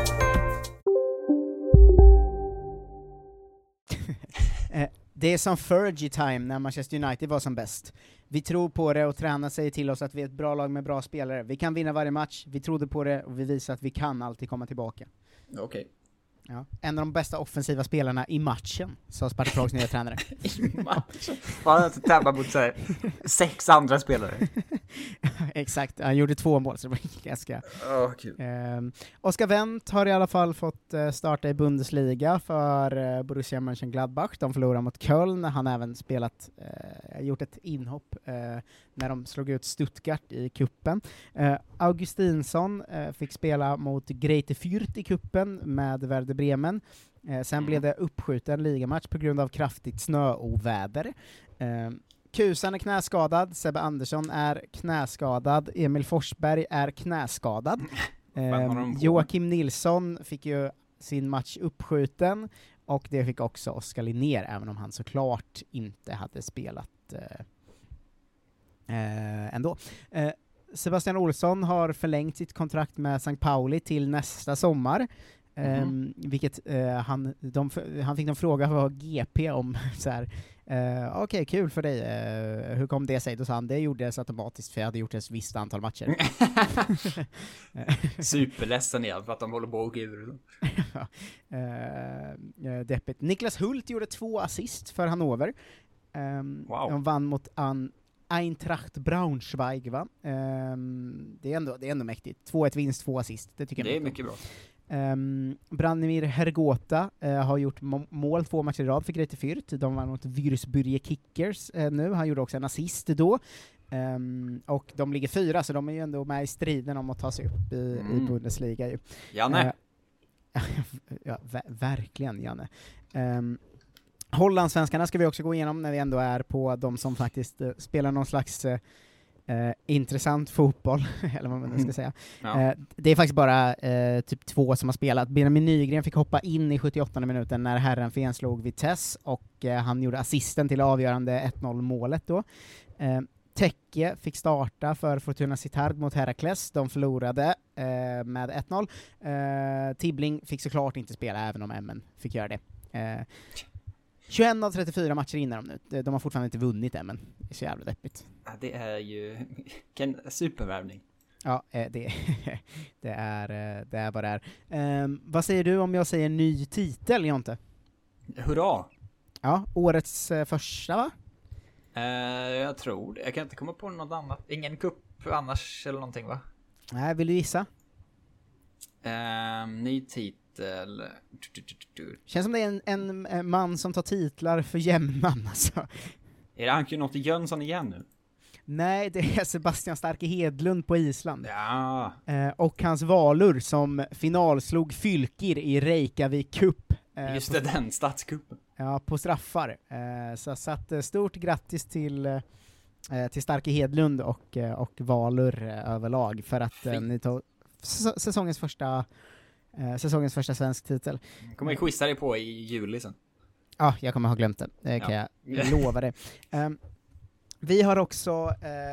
Speaker 7: Det är som Fergie time när Manchester United var som bäst. Vi tror på det och tränaren säger till oss att vi är ett bra lag med bra spelare. Vi kan vinna varje match, vi trodde på det och vi visar att vi kan alltid komma tillbaka.
Speaker 8: Okej.
Speaker 7: Ja. En av de bästa offensiva spelarna i matchen, sa Sparta Prags nya tränare.
Speaker 8: I matchen? Han har tävlat mot 6 andra spelare.
Speaker 7: Exakt, han gjorde 2 mål så det var ganska...
Speaker 8: Kul.
Speaker 7: Oskar Wendt har i alla fall fått starta i Bundesliga för Borussia Mönchengladbach. De förlorade mot Köln. Han har även gjort ett inhopp när de slog ut Stuttgart i kuppen. Augustinsson fick spela mot Greite Fürth i kuppen med Werder Bremen. Sen blev det uppskjuten ligamatch på grund av kraftigt snöoväder. Kusan är knäskadad, Sebbe Andersson är knäskadad, Emil Forsberg är knäskadad. Joakim Nilsson fick ju sin match uppskjuten och det fick också Oskar Linnér, även om han såklart inte hade spelat ändå. Sebastian Olsson har förlängt sitt kontrakt med St. Pauli till nästa sommar. Vilket han fick en fråga av GP om så här, Okej, kul för dig. Hur kom det sig? Då sa han, det gjordes automatiskt för jag hade gjort ett visst antal matcher.
Speaker 8: Superledsen igen för att de håller på och ur.
Speaker 7: Deppigt. Niklas Hult gjorde 2 assist för Hannover.
Speaker 8: Wow.
Speaker 7: De vann mot Eintracht Braunschweig, va? Det är ändå mäktigt. 2-1 vinst, 2 assist. Det tycker jag
Speaker 8: är mycket bra.
Speaker 7: Branimir Hergota har gjort mål 2 matcher i rad för Greuther Fürth. De vann mot Würzburger Kickers nu. Han gjorde också en assist då. Och de ligger 4, så de är ju ändå med i striden om att ta sig upp i Bundesliga. Ju.
Speaker 8: Janne!
Speaker 7: Ja, verkligen, Janne. Hollandsvenskarna ska vi också gå igenom när vi ändå är på de som faktiskt spelar någon slags intressant fotboll, eller vad man nu ska säga.
Speaker 8: Ja.
Speaker 7: Det är faktiskt bara typ 2 som har spelat. Benjamin Nygren fick hoppa in i 78 minuten när Herrenfen slog Vitesse, och han gjorde assisten till avgörande 1-0-målet då. Tekke fick starta för Fortuna Sittard mot Herakles. De förlorade med 1-0. Tibbling fick såklart inte spela, även om MN fick göra det. 21 av 34 matcher innan de nu. De har fortfarande inte vunnit än, men det är så jävla deppigt.
Speaker 8: Ja, det är ju en supervärvning.
Speaker 7: Ja, det är vad det är. Vad säger du om jag säger ny titel, Jonte?
Speaker 8: Hurra!
Speaker 7: Ja, årets första, va?
Speaker 8: Jag tror det. Jag kan inte komma på något annat. Ingen kupp annars eller någonting, va?
Speaker 7: Nej, vill du gissa?
Speaker 8: Ny titel.
Speaker 7: Känns som det är en man som tar titlar för jämnan, alltså.
Speaker 8: Är det Anke Jönsson igen nu?
Speaker 7: Nej, det är Sebastian Starke Hedlund på Island.
Speaker 8: Ja.
Speaker 7: Och hans Valur som finalslog Fylkir i Reykjavik Cup.
Speaker 8: Just det, den statskuppen.
Speaker 7: Ja, på straffar. Så att stort grattis till Starke Hedlund och Valur överlag för att ni tog säsongens första svensk titel.
Speaker 8: Kommer jag quizza dig på i juli sen.
Speaker 7: Ja, jag kommer ha glömt det. Det kan jag lova det. Vi har också,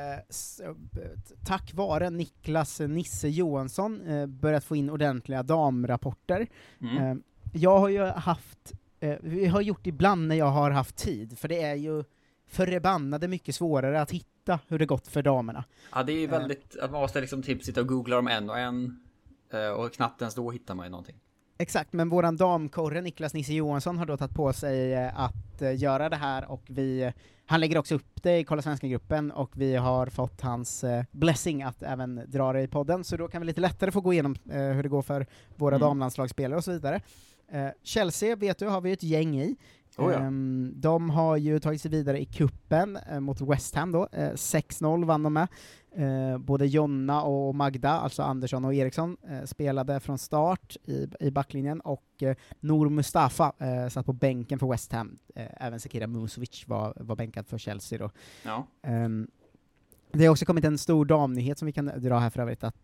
Speaker 7: tack vare Niklas Nisse Johansson, börjat få in ordentliga damrapporter. Jag har ju haft, vi har gjort ibland när jag har haft tid, för det är ju förbannade mycket svårare att hitta hur det gått för damerna.
Speaker 8: Ja, det är ju väldigt, att man måste liksom typ sitta och googla dem en och en, och knappt ens då hittar man ju någonting.
Speaker 7: Exakt, men våran damkorre Niklas Nisse Johansson har då tagit på sig att göra det här, och han lägger också upp det i Kolla Svenska-gruppen, och vi har fått hans blessing att även dra det i podden, så då kan vi lite lättare få gå igenom hur det går för våra damlandslagsspelare och så vidare. Chelsea, vet du, har vi ett gäng i. De har ju tagit sig vidare i kuppen mot West Ham då. 6-0 vann de med. Både Jonna och Magda, alltså Andersson och Eriksson, spelade från start i backlinjen, och Nour Mustafa satt på bänken för West Ham. Även Sekira Musovic var bänkad för Chelsea då.
Speaker 8: Ja.
Speaker 7: Det har också kommit en stor damnyhet som vi kan dra här för övrigt, att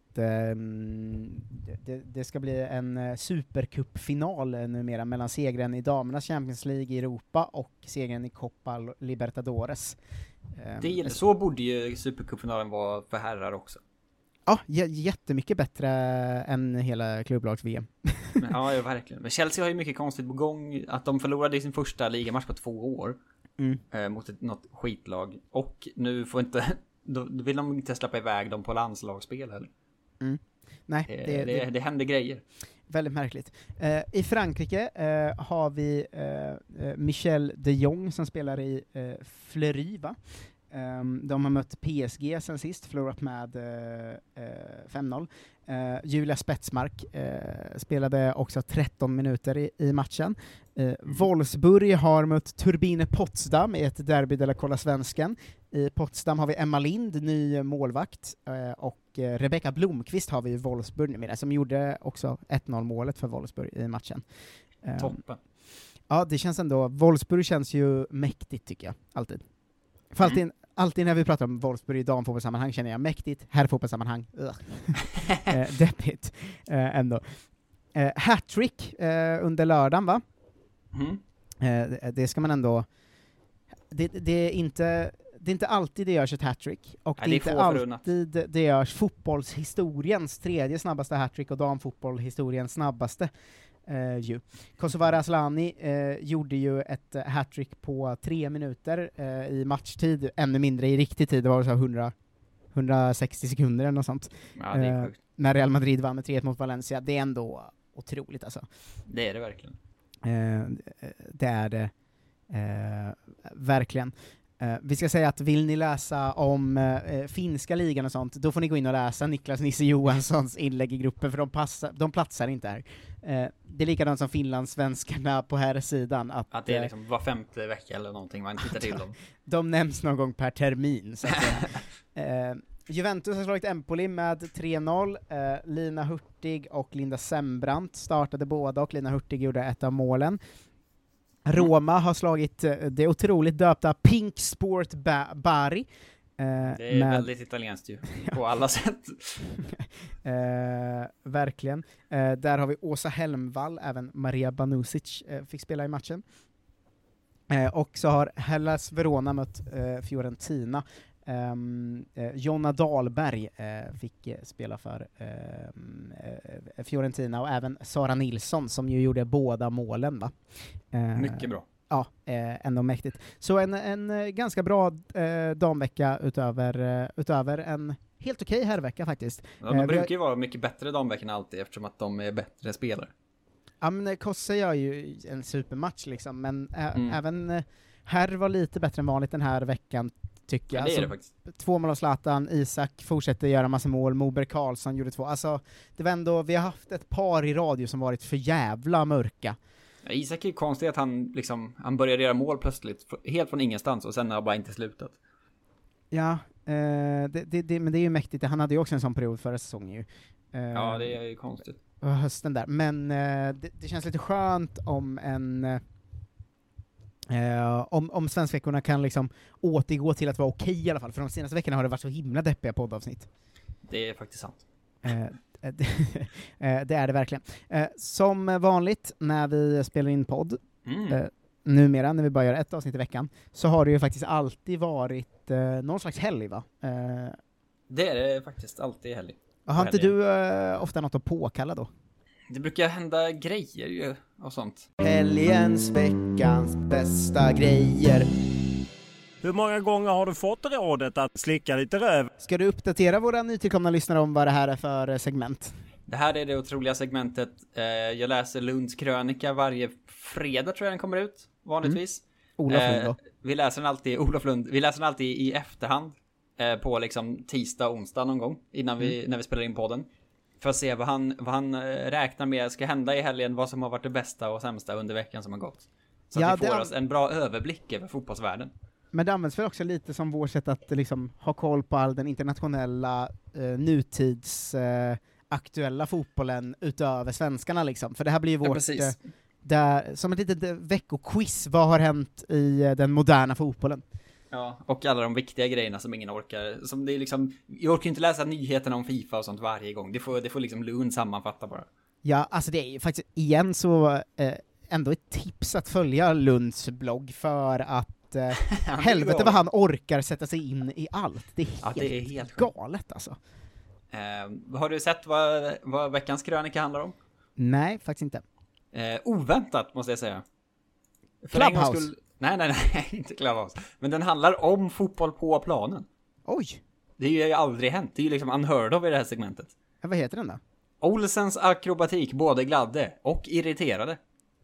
Speaker 7: det ska bli en supercupfinal numera mellan segern i damernas Champions League i Europa och segern i Copa Libertadores.
Speaker 8: Så borde ju supercupfinalen vara för herrar också.
Speaker 7: Ja, jättemycket bättre än hela klubblags-VM.
Speaker 8: Ja, verkligen. Men Chelsea har ju mycket konstigt på gång. Att de förlorade i sin första ligamatch på 2 år mot något skitlag. Och nu då vill de inte släppa iväg dem på landslagsspel heller.
Speaker 7: Nej,
Speaker 8: det händer grejer.
Speaker 7: Väldigt märkligt. I Frankrike har vi Michel de Jong som spelar i Fleury, va? De har mött PSG sen sist, förlorat med 5-0. Julia Spetsmark spelade också 13 minuter i matchen. Wolfsburg har mött Turbine Potsdam i ett derby där Kolla Svensken. I Potsdam har vi Emma Lind, ny målvakt, och Rebecca Blomqvist har vi i Wolfsburg med, som gjorde också 1-0-målet för Wolfsburg i matchen.
Speaker 8: Toppen.
Speaker 7: Ja, det känns ändå, Wolfsburg känns ju mäktigt tycker jag, alltid. För alltid när vi pratar om Wolfsburg i damfotbollssammanhang känner jag mäktigt, herrfotbollssammanhang deppigt ändå. Hattrick under lördagen, va? Det ska man ändå, det är inte alltid det görs ett hattrick, och det är inte alltid det görs fotbollshistoriens 3:e snabbaste hattrick och damfotbollshistoriens snabbaste. Kosovare Asllani gjorde ju ett hattrick på 3 minuter i matchtid, ännu mindre i riktig tid, det var så 160 sekunder eller något sånt.
Speaker 8: Ja, det är sjukt.
Speaker 7: När Real Madrid vann med 3-1 mot Valencia, det är ändå otroligt alltså.
Speaker 8: Det är det verkligen.
Speaker 7: Det är det verkligen. Vi ska säga att vill ni läsa om finska ligan och sånt, då får ni gå in och läsa Niklas Nisse Johanssons inlägg i gruppen, för de platsar inte här. Det är likadant som finlandssvenskarna på här sidan. Att
Speaker 8: det är liksom var 5:e vecka eller någonting man tittar till dem.
Speaker 7: De nämns någon gång per termin. Så att, Juventus har slagit Empoli med 3-0. Lina Hurtig och Linda Sembrant startade båda, och Lina Hurtig gjorde ett av målen. Roma har slagit det otroligt döpta Pink Sport Bari.
Speaker 8: Det är väldigt italienskt ju, på alla sätt.
Speaker 7: Verkligen. Där har vi Åsa Helmvall, även Maria Banusic fick spela i matchen. Och så har Hellas Verona mött Fiorentina. Jonna Dahlberg fick spela för Fiorentina, och även Sara Nilsson som ju gjorde båda målen, va?
Speaker 8: Mycket bra.
Speaker 7: Ja, ändå mäktigt. Så en ganska bra damvecka utöver en helt okej herrvecka faktiskt.
Speaker 8: Ja, de brukar ju vara mycket bättre damveckan alltid, eftersom att de är bättre spelare.
Speaker 7: Ja, men Kosse gör ju en supermatch liksom, men även här var lite bättre än vanligt den här veckan, tycker jag.
Speaker 8: Ja, det är det faktiskt.
Speaker 7: 2 mål av Zlatan, Isak fortsätter göra massa mål, Moberg Karlsson gjorde 2. Alltså, det var ändå, vi har haft ett par i radio som varit för jävla mörka.
Speaker 8: Ja, Isak är ju konstigt att han började göra mål plötsligt, helt från ingenstans, och sen har bara inte slutat.
Speaker 7: Ja, men det är ju mäktigt. Han hade ju också en sån period förra säsongen ju.
Speaker 8: Ja, det är ju konstigt.
Speaker 7: Hösten där. Men det känns lite skönt om om svenskveckorna kan liksom återgå till att vara okej i alla fall, för de senaste veckorna har det varit så himla deppiga poddavsnitt.
Speaker 8: Det är faktiskt sant.
Speaker 7: Det är det verkligen. Som vanligt när vi spelar in podd, numera när vi bara gör ett avsnitt i veckan, så har det ju faktiskt alltid varit någon slags helg, va?
Speaker 8: Det är det faktiskt alltid helg.
Speaker 7: Har inte du ofta något att påkalla då?
Speaker 8: Det brukar hända grejer ju och sånt.
Speaker 7: Helgens, veckans bästa grejer.
Speaker 11: Hur många gånger har du fått rådet att slicka lite röv?
Speaker 7: Ska du uppdatera våra nytillkomna lyssnare om vad det här är för segment?
Speaker 8: Det här är det otroliga segmentet. Jag läser Lunds krönika varje fredag, tror jag den kommer ut, vanligtvis.
Speaker 7: Olof Lund då?
Speaker 8: Vi läser den alltid i efterhand. På liksom tisdag, onsdag någon gång när vi spelar in podden, för att se vad han räknar med ska hända i helgen, vad som har varit det bästa och sämsta under veckan som har gått, så att vi får oss en bra överblick över fotbollsvärlden.
Speaker 7: Men det används väl också lite som vår sätt att liksom ha koll på all den internationella nutids aktuella fotbollen utöver svenskarna liksom, för det här blir ju vårt som ett litet veckoquiz. Vad har hänt i den moderna fotbollen?
Speaker 8: Ja, och alla de viktiga grejerna som ingen orkar. Som det är liksom, jag orkar inte läsa nyheterna om FIFA och sånt varje gång. Det får liksom Lund sammanfatta bara.
Speaker 7: Ja, alltså det är ju faktiskt igen så ändå ett tips att följa Lunds blogg, för att helvete vad han orkar sätta sig in i allt. Det är helt galet alltså.
Speaker 8: Har du sett vad veckans krönika handlar om?
Speaker 7: Nej, faktiskt inte.
Speaker 8: Oväntat måste jag säga.
Speaker 7: Clubhouse?
Speaker 8: Nej, inte Clubhouse. Men den handlar om fotboll på planen.
Speaker 7: Oj!
Speaker 8: Det är ju aldrig hänt. Det är ju liksom unheard of i det här segmentet.
Speaker 7: Ja, vad heter den då?
Speaker 8: Olsens akrobatik, både gladde och irriterade.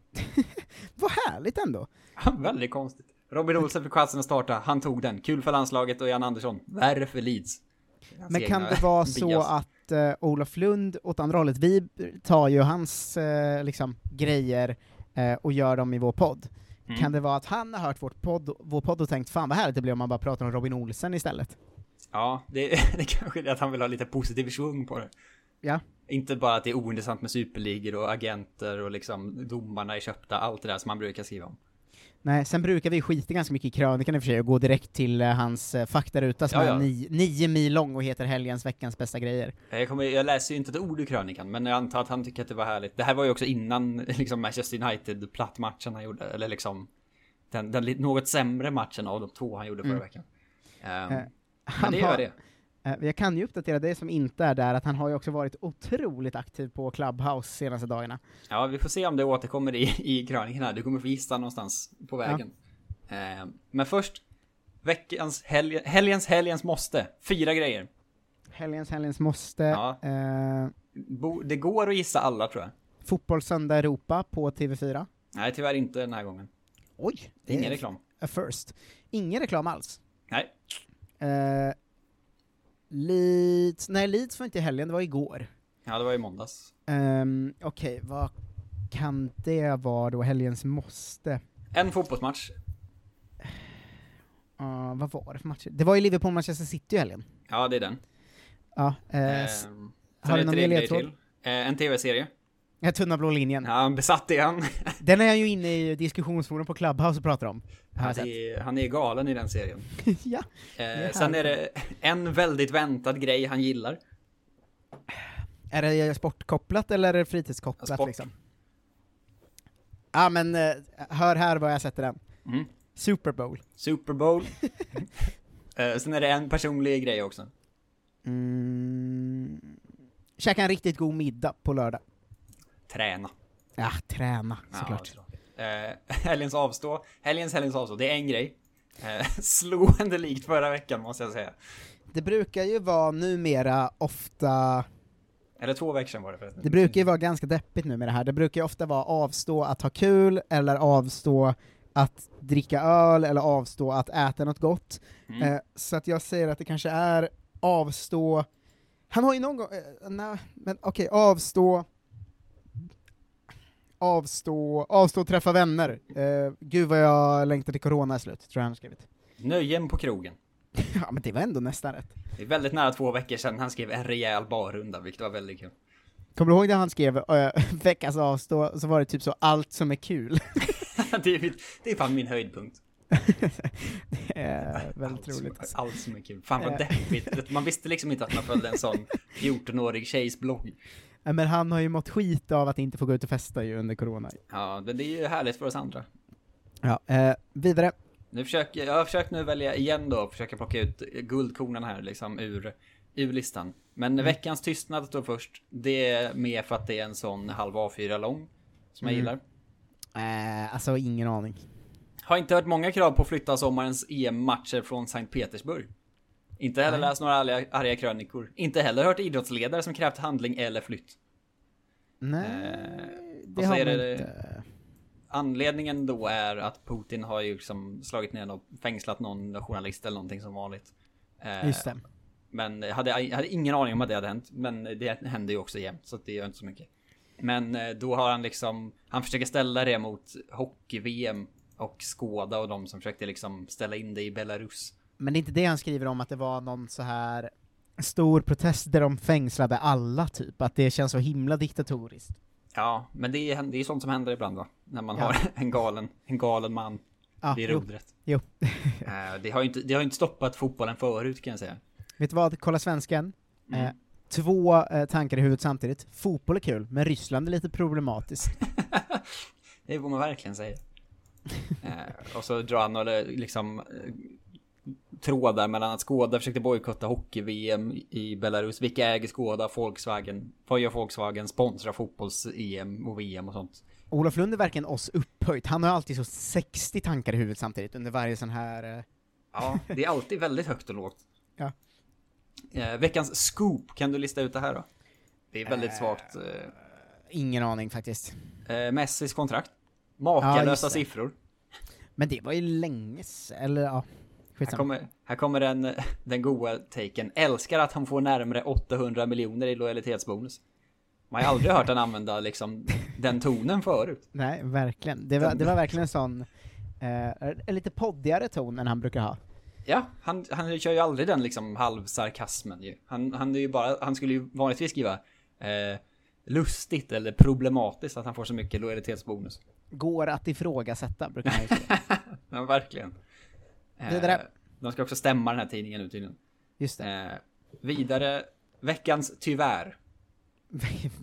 Speaker 7: Vad härligt ändå.
Speaker 8: Ja, väldigt konstigt. Robin Olsen fick chansen att starta. Han tog den. Kul för landslaget, och Jan Andersson. Värre för Leeds.
Speaker 7: Men kan det vara så att Olof Lund åt andra hållet, vi tar ju hans liksom grejer och gör dem i vår podd. Kan det vara att han har hört vår podd och tänkt, fan vad härligt det blir om man bara pratar om Robin Olsen istället?
Speaker 8: Ja, det kanske är att han vill ha lite positiv svung på det.
Speaker 7: Ja.
Speaker 8: Inte bara att det är ointressant med superligor och agenter och liksom domarna är köpta, allt det där som man brukar skriva om.
Speaker 7: Nej, sen brukar vi skita ganska mycket i krönikan i och för sig och gå direkt till hans faktaruta som är 9 mil lång och heter helgens veckans bästa grejer. Jag läser ju inte ett ord i krönikan, men jag antar att han tycker att det var härligt. Det här var ju också innan liksom Manchester United plattmatchen han gjorde, eller liksom den något sämre matchen av de 2 han gjorde förra veckan. Men det gör det. Jag kan ju uppdatera det som inte är där, att han har ju också varit otroligt aktiv på Clubhouse senaste dagarna.
Speaker 8: Ja, vi får se om det återkommer i kröniken här. Du kommer få gissa någonstans på vägen. Ja. Men först, helgens måste. 4 grejer.
Speaker 7: Helgens måste.
Speaker 8: Ja. Det går att gissa alla, tror jag.
Speaker 7: Fotbollssöndag Europa på TV4.
Speaker 8: Nej, tyvärr inte den här gången.
Speaker 7: Oj.
Speaker 8: Ingen reklam.
Speaker 7: First. Ingen reklam alls.
Speaker 8: Nej.
Speaker 7: Leeds var inte i helgen, det var igår.
Speaker 8: Ja, det var i måndags.
Speaker 7: Okej, vad kan det vara då, helgens måste?
Speaker 8: En fotbollsmatch.
Speaker 7: Vad var det för matcher? Det var ju Liverpool-Manchester City i helgen.
Speaker 8: Ja, det är den.
Speaker 7: Ja.
Speaker 8: Har du någon mer ledtråd? En tv-serie.
Speaker 7: Tunna blå linjen.
Speaker 8: Ja, besatt är han.
Speaker 7: Den är jag ju inne i diskussionsforum på Clubhouse och pratar om.
Speaker 8: Han är galen i den serien.
Speaker 7: Ja.
Speaker 8: Sen är det en väldigt väntad grej han gillar.
Speaker 7: Är det sportkopplat eller är det fritidskopplat?
Speaker 8: Sport.
Speaker 7: Liksom? Ja, men hör här vad jag sätter den. Super Bowl.
Speaker 8: Sen är det en personlig grej också.
Speaker 7: Käka en riktigt god middag på lördag.
Speaker 8: Träna.
Speaker 7: Ja, träna, såklart.
Speaker 8: Helgens avstå, det är en grej. Slående likt förra veckan, måste jag säga.
Speaker 7: Det brukar ju vara numera ofta...
Speaker 8: Eller 2 veckor sedan var det förresten.
Speaker 7: Det brukar ju vara ganska deppigt nu med det här. Det brukar ju ofta vara avstå att ha kul, eller avstå att dricka öl, eller avstå att äta något gott. Så att jag säger att det kanske är avstå... Han har ju någon gång... Avstå träffa vänner. Gud vad jag längtar till corona är slut, tror jag han skrivit.
Speaker 8: Nöjen på krogen.
Speaker 7: Ja, men det var ändå nästan rätt.
Speaker 8: Det är väldigt nära 2 veckor sedan han skrev en rejäl barrunda, vilket var väldigt kul.
Speaker 7: Kommer du ihåg det han skrev veckans avstå, så var det typ så allt som är kul.
Speaker 8: det är fan min höjdpunkt.
Speaker 7: Det är väldigt roligt.
Speaker 8: Allt som är kul. Fan vad deppigt. Man visste liksom inte att man följde en sån 14-årig tjejs blogg.
Speaker 7: Men han har ju mått skit av att inte få gå ut och festa ju under corona.
Speaker 8: Ja, det är ju härligt för oss andra.
Speaker 7: Ja, vidare.
Speaker 8: Jag har försökt nu välja igen då, försöka plocka ut guldkornen här liksom ur listan. Men veckans tystnad står först. Det är mer för att det är en sån halv A4 lång som jag gillar.
Speaker 7: Alltså ingen aning.
Speaker 8: Har inte hört många krav på att flytta sommarens EM-matcher från Sankt Petersburg. Inte heller läst några arga krönikor. Inte heller hört idrottsledare som krävt handling eller flytt.
Speaker 7: Nej, det har man inte.
Speaker 8: Anledningen då är att Putin har ju liksom slagit ner och fängslat någon journalist eller någonting som vanligt.
Speaker 7: Just det.
Speaker 8: Men jag hade ingen aning om att det hade hänt. Men det hände ju också jämt, så det gör inte så mycket. Men då har han liksom... Han försöker ställa det mot hockey-VM och Skåda och de som försökte liksom ställa in det i Belarus.
Speaker 7: Men det är inte det han skriver om, att det var någon så här stor protest där de fängslade alla typ, att det känns så himla diktatoriskt.
Speaker 8: Ja, men det är sånt som händer ibland va? När man har en galen man vid rodret.
Speaker 7: Jo.
Speaker 8: Det har ju inte stoppat fotbollen förut, kan jag säga.
Speaker 7: Vet du vad? Kolla svenskan. 2 tankar i huvudet samtidigt. Fotboll är kul, men Ryssland är lite problematiskt.
Speaker 8: Det får man verkligen säga. Och så drar han några liksom trådar mellan att Skåda försökte bojkotta hockey-VM i Belarus. Vilka äger Skåda? Volkswagen. Vad gör Volkswagen? Sponsrar fotbolls-EM och VM och sånt.
Speaker 7: Olof Lund är verkligen oss upphöjt. Han har alltid så 60 tankar i huvudet samtidigt under varje sån här...
Speaker 8: Ja, det är alltid väldigt högt och lågt.
Speaker 7: Ja.
Speaker 8: Veckans scoop, kan du lista ut det här då? Det är väldigt svagt.
Speaker 7: Ingen aning faktiskt.
Speaker 8: Messis kontrakt. Makalösa siffror.
Speaker 7: Men det var ju länge eller ja.
Speaker 8: Här kommer den goda taken. Älskar att han får närmare 800 miljoner i lojalitetsbonus. Man har aldrig hört han använda liksom den tonen förut.
Speaker 7: Nej, verkligen. Det var verkligen en sån en lite poddigare ton än han brukar ha.
Speaker 8: Ja, han kör ju aldrig den liksom halvsarkasmen ju. Han skulle ju vanligtvis skriva lustigt eller problematiskt att han får så mycket lojalitetsbonus.
Speaker 7: Går att ifrågasätta, brukar man ju säga.
Speaker 8: Ja, verkligen. De ska också stämma den här tidningen nu tydligen.
Speaker 7: Just det.
Speaker 8: Vidare, veckans tyvärr.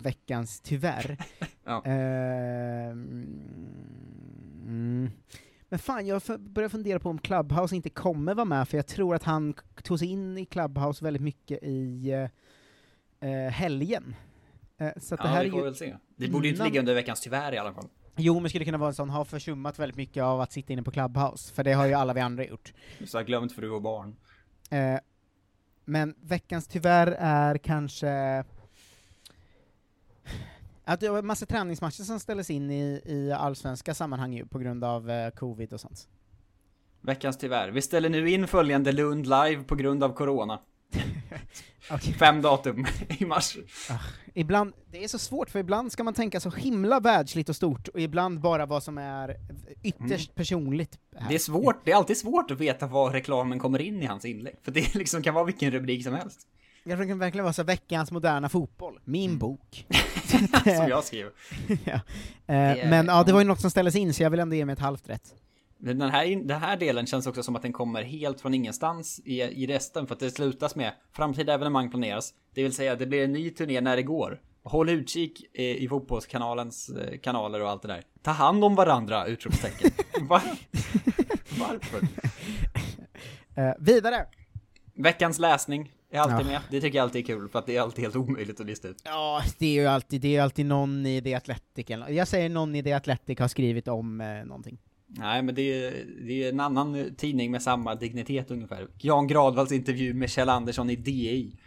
Speaker 7: Veckans tyvärr?
Speaker 8: Ja.
Speaker 7: Men Men fan, jag börjar fundera på om Clubhouse inte kommer vara med, för jag tror att han tog sig in i Clubhouse väldigt mycket i helgen. Så att det här
Speaker 8: vi får väl se. Det borde ju inte ligga under veckans tyvärr i alla fall.
Speaker 7: Jo, men skulle kunna vara en sån, har försummat väldigt mycket av att sitta inne på Clubhouse, för det har ju alla vi andra gjort.
Speaker 8: Så jag glömt fru och barn.
Speaker 7: Men veckans tyvärr är kanske att det var en massa träningsmatcher som ställdes in i allsvenska sammanhang ju, på grund av covid och sånt.
Speaker 8: Veckans tyvärr. Vi ställer nu in följande Lund live på grund av corona.
Speaker 7: Okay.
Speaker 8: 5 datum i mars.
Speaker 7: Ibland, det är så svårt, för ibland ska man tänka så himla världsligt och stort, och ibland bara vad som är ytterst personligt.
Speaker 8: Det är svårt, det är alltid svårt att veta var reklamen kommer in i hans inlägg. För det liksom kan vara vilken rubrik som helst.
Speaker 7: Jag tror det kan verkligen vara så veckans moderna fotboll. Min bok.
Speaker 8: Som jag skrev.
Speaker 7: Ja. Men ja, det var ju något som ställdes in, så jag vill ändå ge mig ett halvt rätt.
Speaker 8: Den här delen känns också som att den kommer helt från ingenstans i resten, för att det slutas med framtida evenemang planeras. Det vill säga, det blir en ny turné när det går. Håll utkik i fotbollskanalens kanaler och allt det där. Ta hand om varandra, utropstecken. Varför?
Speaker 7: Vidare.
Speaker 8: Veckans läsning är alltid med. Det tycker jag alltid är kul, för att det är alltid helt omöjligt att lista ut.
Speaker 7: Ja, det är ju alltid någon i The Athletic. Jag säger någon i The Athletic har skrivit om någonting.
Speaker 8: Nej, men det är en annan tidning med samma dignitet ungefär. Jan Gradvalls intervju med Kjell Andersson i DI.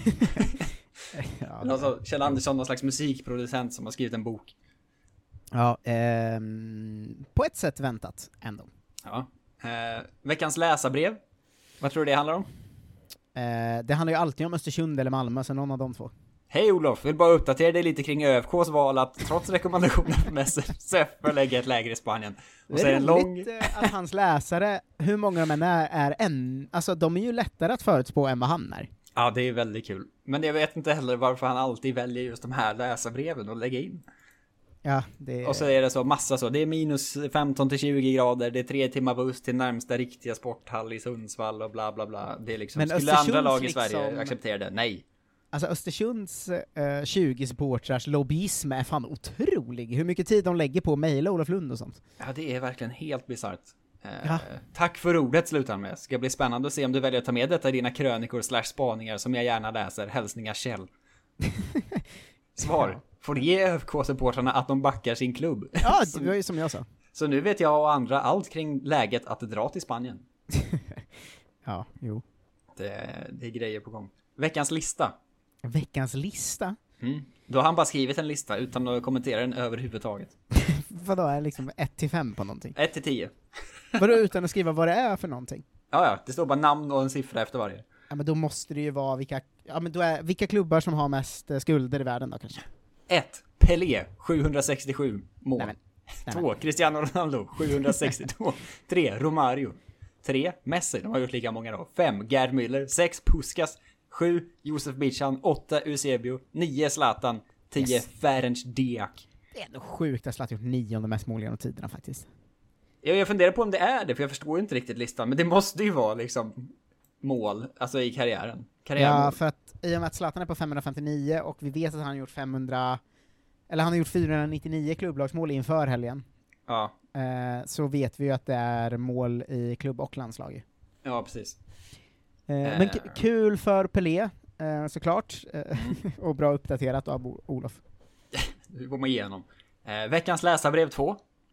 Speaker 8: Alltså, Kjell Andersson, någon slags musikproducent som har skrivit en bok.
Speaker 7: Ja, på ett sätt väntat ändå.
Speaker 8: Ja. Veckans läsarbrev. Vad tror du det handlar om?
Speaker 7: Det handlar ju alltid om Östersund eller Malmö, så någon av de två.
Speaker 8: Hej Olof, vill bara uppdatera dig lite kring ÖFKs val att trots rekommendationer från SFF lägga ett läger i Spanien. Och
Speaker 7: det är roligt att hans läsare, hur många de än är alltså de är ju lättare att förutspå än vad han är.
Speaker 8: Ja, det är väldigt kul. Men jag vet inte heller varför han alltid väljer just de här läsarbreven att lägga in.
Speaker 7: Ja,
Speaker 8: och så är det så massa så. Det är minus 15 till 20 grader. Det är 3 timmar buss till närmsta riktiga sporthall i Sundsvall och bla bla bla. Det är liksom, men skulle andra lag i Sverige acceptera det? Nej.
Speaker 7: Alltså Östersunds 20 supportrars lobbyism är fan otrolig. Hur mycket tid de lägger på att mejla Olof Lund och sånt.
Speaker 8: Ja, det är verkligen helt bizarrt. Tack för ordet, slutar med. Ska bli spännande att se om du väljer att ta med detta i dina krönikor / spaningar som jag gärna läser. Hälsningar Kjell. Svar. Får du ge ÖFK-supportrarna att de backar sin klubb?
Speaker 7: Ja, det var ju som jag sa.
Speaker 8: Så nu vet jag och andra allt kring läget att dra till Spanien.
Speaker 7: Ja, jo.
Speaker 8: Det är grejer på gång. Veckans lista.
Speaker 7: Veckans lista?
Speaker 8: Då har han bara skrivit en lista utan att kommentera den överhuvudtaget.
Speaker 7: Vadå, är liksom 1-5 på någonting?
Speaker 8: 1-10.
Speaker 7: Vadå, utan att skriva vad det är för någonting?
Speaker 8: Ja, det står bara namn och en siffra efter varje.
Speaker 7: Ja, men då måste det ju vara vilka klubbar som har mest skulder i världen då kanske?
Speaker 8: 1. Pelé, 767 mål.
Speaker 7: Nej,
Speaker 8: 2. Cristiano Ronaldo, 762. 3. Romario. 3. Messi, de har gjort lika många då. 5. Gerd Müller. 6. Puskas. 7. Josef Bichan. 8. Eusebio. 9. Zlatan. 10. Ferenc Diak.
Speaker 7: Det är ändå sjukt att Zlatan gjort 9:e mest mål genom tiderna faktiskt.
Speaker 8: Jag funderar på om det är det, för jag förstår inte riktigt listan. Men det måste ju vara liksom mål, alltså i karriären.
Speaker 7: Ja, för att i och med att Zlatan är på 559 och vi vet att han har gjort 499 klubblagsmål inför helgen.
Speaker 8: Ja.
Speaker 7: Så vet vi ju att det är mål i klubb och landslag.
Speaker 8: Ja, precis.
Speaker 7: Men kul för Pelé, såklart. Och bra uppdaterat av Olof.
Speaker 8: Det går man igenom. Veckans läsarbrev 2.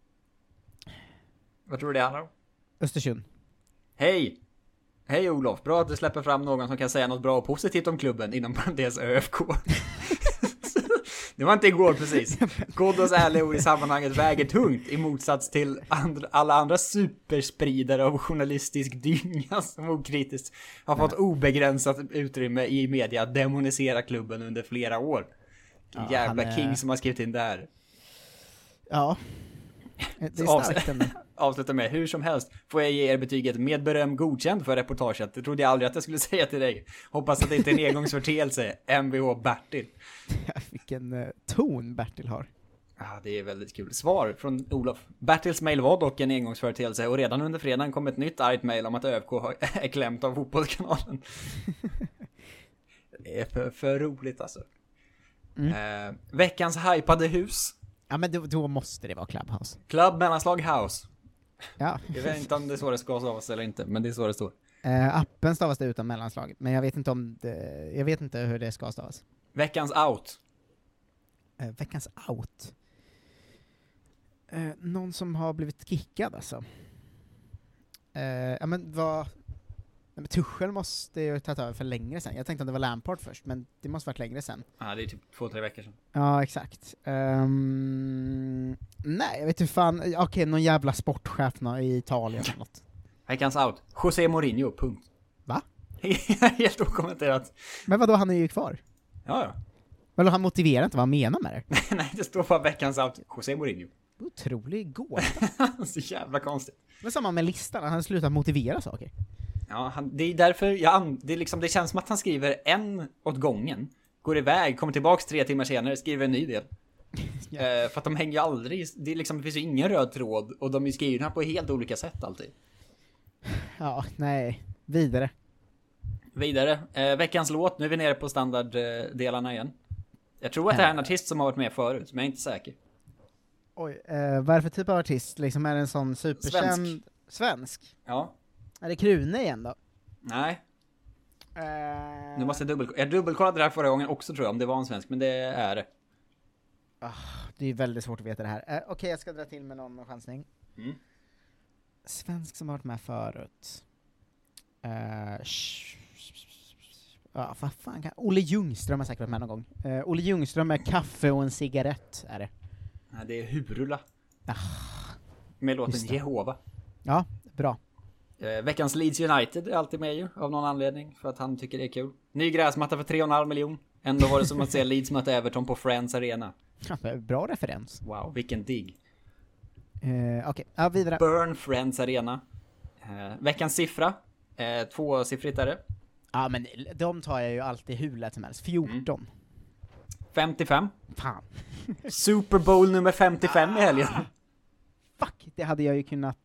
Speaker 8: Vad tror du det handlar om?
Speaker 7: Östersund.
Speaker 8: Hej Olof, bra att du släpper fram någon som kan säga något bra och positivt om klubben inom parentes ÖFK. Det var inte igår precis. Ghoddos ärliga ord i sammanhanget väger tungt i motsats till alla andra superspridare av journalistisk dynga som okritiskt har fått obegränsat utrymme i media att demonisera klubben under flera år. Jävla king som har skrivit in det här.
Speaker 7: Ja. Det är starkt.
Speaker 8: Avsluta med, hur som helst får jag ge er betyget med beröm godkänd för reportaget. Det trodde jag aldrig att jag skulle säga till dig. Hoppas att det inte är en engångsförteelse. MVH Bertil.
Speaker 7: Vilken ton Bertil har.
Speaker 8: Ja, det är väldigt kul. Svar från Olof. Bertils mail var dock en engångsförteelse och redan under fredagen kom ett nytt argt mail om att ÖFK är klämt av fotbollskanalen. Det är för roligt alltså. Veckans hypade hus.
Speaker 7: Ja, men då måste det vara Clubhouse.
Speaker 8: Klubb mellanslag House.
Speaker 7: Ja.
Speaker 8: Jag vet inte om det är så det ska stavas eller inte, men det är så det står.
Speaker 7: Appen stavas det utan mellanslag, men jag vet inte hur det ska stavas.
Speaker 8: Veckans out.
Speaker 7: Veckans out. Någon som har blivit kickad alltså. Men Tuchel måste ju ta över för längre sen. Jag tänkte att det var Lampard först, men det måste varit längre sen.
Speaker 8: Ja, det är typ 2-3 veckor sedan.
Speaker 7: Ja, exakt. Nej, jag vet inte fan. Okej, någon jävla sportchef i Italien eller något.
Speaker 8: Veckans out. José Mourinho, punkt.
Speaker 7: Va?
Speaker 8: Helt okommenterat.
Speaker 7: Men vadå, han är ju kvar.
Speaker 8: Ja.
Speaker 7: Vadå, han motiverar inte vad han menar med det?
Speaker 8: Nej, det står bara veckans out. José Mourinho.
Speaker 7: Otrolig gård.
Speaker 8: Så jävla konstigt.
Speaker 7: Men samma med listan, han slutar motivera saker.
Speaker 8: Ja, det är därför det känns som att han skriver en åt gången, går iväg, kommer tillbaks 3 timmar senare, skriver en ny del. För att de hänger ju aldrig, det finns ju ingen röd tråd, och de är skrivna på helt olika sätt alltid.
Speaker 7: Ja, nej. Vidare.
Speaker 8: Veckans låt, nu är vi nere på standarddelarna igen. Jag tror att det är en artist som har varit med förut, men jag är inte säker.
Speaker 7: Oj, vad är det för typ av artist? Liksom är det en sån superkänd... Svensk?
Speaker 8: Ja.
Speaker 7: Är det Krune igen då?
Speaker 8: Nej. Nu måste jag dubbelkollade det här förra gången också, tror jag, om det var en svensk, men det är det.
Speaker 7: Det är väldigt svårt att veta det här. Okej, jag ska dra till med någon chansning. Svensk som har varit med förut. Vad fan kan... Olle Ljungström har säkert varit med någon gång. Olle Ljungström med kaffe och en cigarett är det.
Speaker 8: Ja, det är Hurula. Med låten Jehova.
Speaker 7: Ja, bra.
Speaker 8: Veckans Leeds United är alltid med ju, av någon anledning, för att han tycker det är kul. Ny gräsmatta för 3,5 miljoner. Ändå var det som att se Leeds möta Everton på Friends Arena.
Speaker 7: Ja, bra referens.
Speaker 8: Wow, vilken digg.
Speaker 7: Okej, vidare.
Speaker 8: Burn Friends Arena. Veckans siffra. 2-siffrigt är det.
Speaker 7: Ja, men de tar jag ju alltid hur lätt som helst. 14.
Speaker 8: 55.
Speaker 7: Fan.
Speaker 8: Super Bowl nummer 55 i helgen.
Speaker 7: Fuck, det hade jag ju kunnat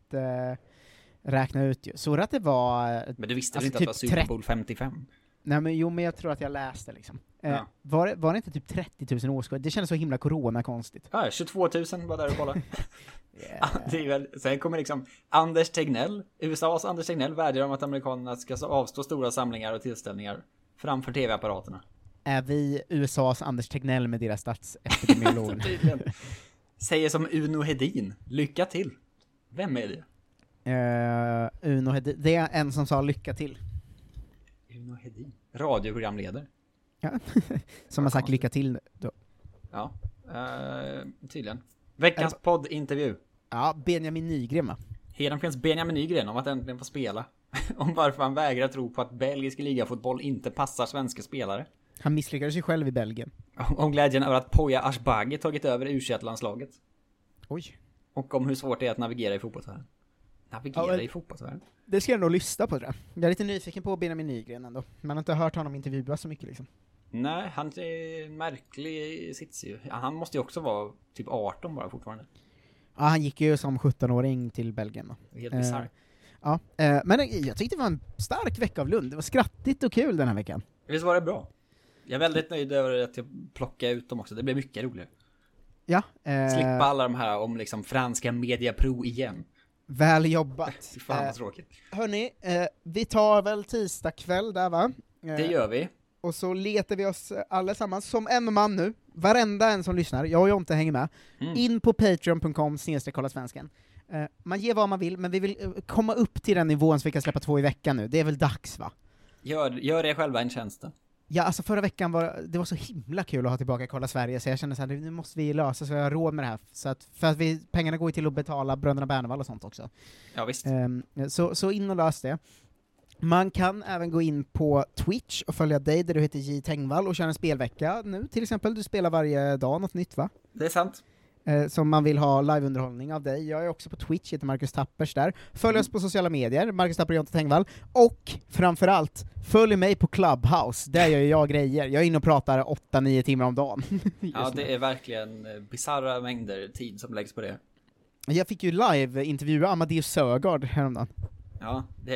Speaker 7: räkna ut ju. Så att det var...
Speaker 8: Men du visste väl inte att det var Super Bowl 55?
Speaker 7: Nej, men men jag tror att jag läste liksom. Var det inte typ 30 000 årskådare? Det kändes så himla corona-konstigt.
Speaker 8: Ja, 22 000 var där och kolla. Det är väl, sen kommer liksom Anders Tegnell, USAs Anders Tegnell, vädjar om att amerikanerna ska avstå stora samlingar och tillställningar framför tv-apparaterna.
Speaker 7: Är vi USAs Anders Tegnell med deras statsepidemiolog?
Speaker 8: Säger som Uno Hedin, lycka till. Vem är det?
Speaker 7: Uno Hedin, det är en som sa lycka till.
Speaker 8: Uno Hedin, radioprogramledare.
Speaker 7: Ja, som har sagt lycka till då.
Speaker 8: Ja, tydligen. Veckans poddintervju.
Speaker 7: Ja, Benjamin Nygren, va?
Speaker 8: Hedenfrens Benjamin Nygren om att äntligen få spela. Om varför han vägrar tro på att belgisk ligafotboll inte passar svenska spelare.
Speaker 7: Han misslyckades ju själv i Belgien.
Speaker 8: Om glädjen över att Poya Ashbagi tagit över U21-landslaget.
Speaker 7: Oj.
Speaker 8: Och om hur svårt det är att navigera i fotbollsvärlden. I fotbollsvärlden?
Speaker 7: Det ska jag nog lyssna på, tror jag. Jag är lite nyfiken på Benjamin Nygren ändå. Man har inte hört honom intervjuas så mycket liksom.
Speaker 8: Nej, han är märklig sits ju. Han måste ju också vara typ 18 bara fortfarande.
Speaker 7: Ja, han gick ju som 17-åring till Belgien då.
Speaker 8: Helt bizarrt.
Speaker 7: Ja, men jag tyckte det var en stark vecka av Lund. Det var skrattigt och kul den här veckan.
Speaker 8: Visst var det bra? Jag är väldigt nöjd över att jag plockade ut dem också. Det blev mycket roligare.
Speaker 7: Ja.
Speaker 8: Slippa alla de här om liksom franska mediapro igen.
Speaker 7: Väl jobbat.
Speaker 8: Fan vad tråkigt.
Speaker 7: Hörni, vi tar väl tisdag kväll där, va?
Speaker 8: Det gör vi.
Speaker 7: Och så letar vi oss allesammans som en man nu. Varenda en som lyssnar, jag och Jonte hänger med. In på patreon.com/kollasvenskan. Man ger vad man vill, men vi vill komma upp till den nivån så vi kan släppa 2 i veckan nu. Det är väl dags, va?
Speaker 8: Gör det själva en tjänst.
Speaker 7: Ja, alltså förra veckan det var så himla kul att ha tillbaka Kolla Sverige, så jag kände så här, nu måste vi lösa så vi har råd med det här. Så att, för att pengarna går ju till att betala Bröderna Bernevall och sånt också.
Speaker 8: Ja, visst.
Speaker 7: Så in och lös det. Man kan även gå in på Twitch och följa dig där du heter J. Tengvall och köra en spelvecka nu. Till exempel, du spelar varje dag något nytt, va?
Speaker 8: Det är sant.
Speaker 7: Som man vill ha liveunderhållning av dig. Jag är också på Twitch, heter Marcus Tappers där. Följ oss på sociala medier, Marcus Tapper och Jonte Tengvall. Och framförallt, följ mig på Clubhouse. Där gör jag grejer. Jag är inne och pratar 8-9 timmar om dagen.
Speaker 8: Ja, det är verkligen bizarra mängder tid som läggs på det.
Speaker 7: Jag fick ju live-intervjua Amadeus Sögaard häromdagen.
Speaker 8: Ja, det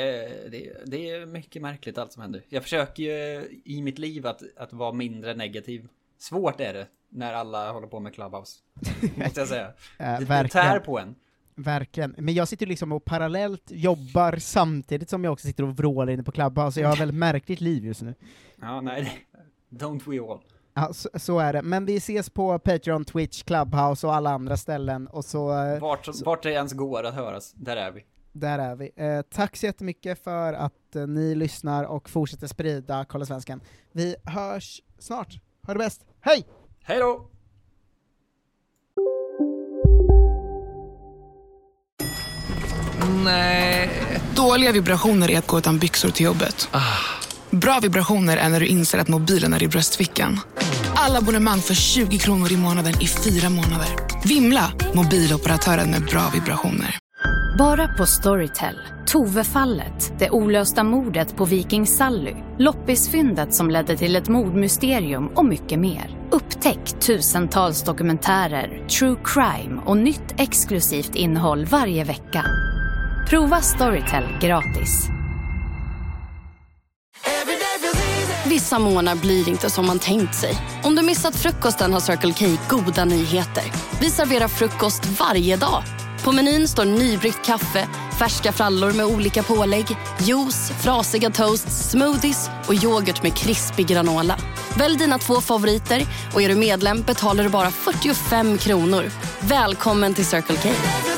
Speaker 8: är mycket märkligt allt som händer. Jag försöker ju i mitt liv att vara mindre negativ. Svårt är det när alla håller på med Clubhouse. Måste jag säga. Det tär på en.
Speaker 7: Verkligen. Men jag sitter liksom och parallellt jobbar samtidigt som jag också sitter och vrålar inne på Clubhouse, så jag har väldigt märkligt liv just nu.
Speaker 8: Ja, nej. Don't we all.
Speaker 7: Ja, så är det. Men vi ses på Patreon, Twitch, Clubhouse och alla andra ställen. Och så,
Speaker 8: vart det ens går att höras, där är vi.
Speaker 7: Där är vi. Tack så jättemycket för att ni lyssnar och fortsätter sprida Kolla Svenskan. Vi hörs snart. Ha det bäst. Hej!
Speaker 8: Hej då!
Speaker 12: Nej. Dåliga vibrationer är att gå utan byxor till jobbet. Bra vibrationer är när du inser att mobilen är i bröstfickan. Alla abonnemang för 20 kronor i månaden i 4 månader. Vimla, mobiloperatören med bra vibrationer.
Speaker 13: Bara på Storytel. Tove-fallet, det olösta mordet på Viking Sally, loppisfyndet som ledde till ett mordmysterium och mycket mer. Upptäck tusentals dokumentärer, true crime och nytt exklusivt innehåll varje vecka. Prova Storytel gratis.
Speaker 14: Vissa månader blir inte som man tänkt sig. Om du missat frukosten har Circle K goda nyheter. Vi serverar frukost varje dag. På menyn står nybryggt kaffe, färska frallor med olika pålägg, juice, frasiga toasts, smoothies och yoghurt med krispig granola. Välj dina 2 favoriter och är du medlem betalar du bara 45 kronor. Välkommen till Circle K.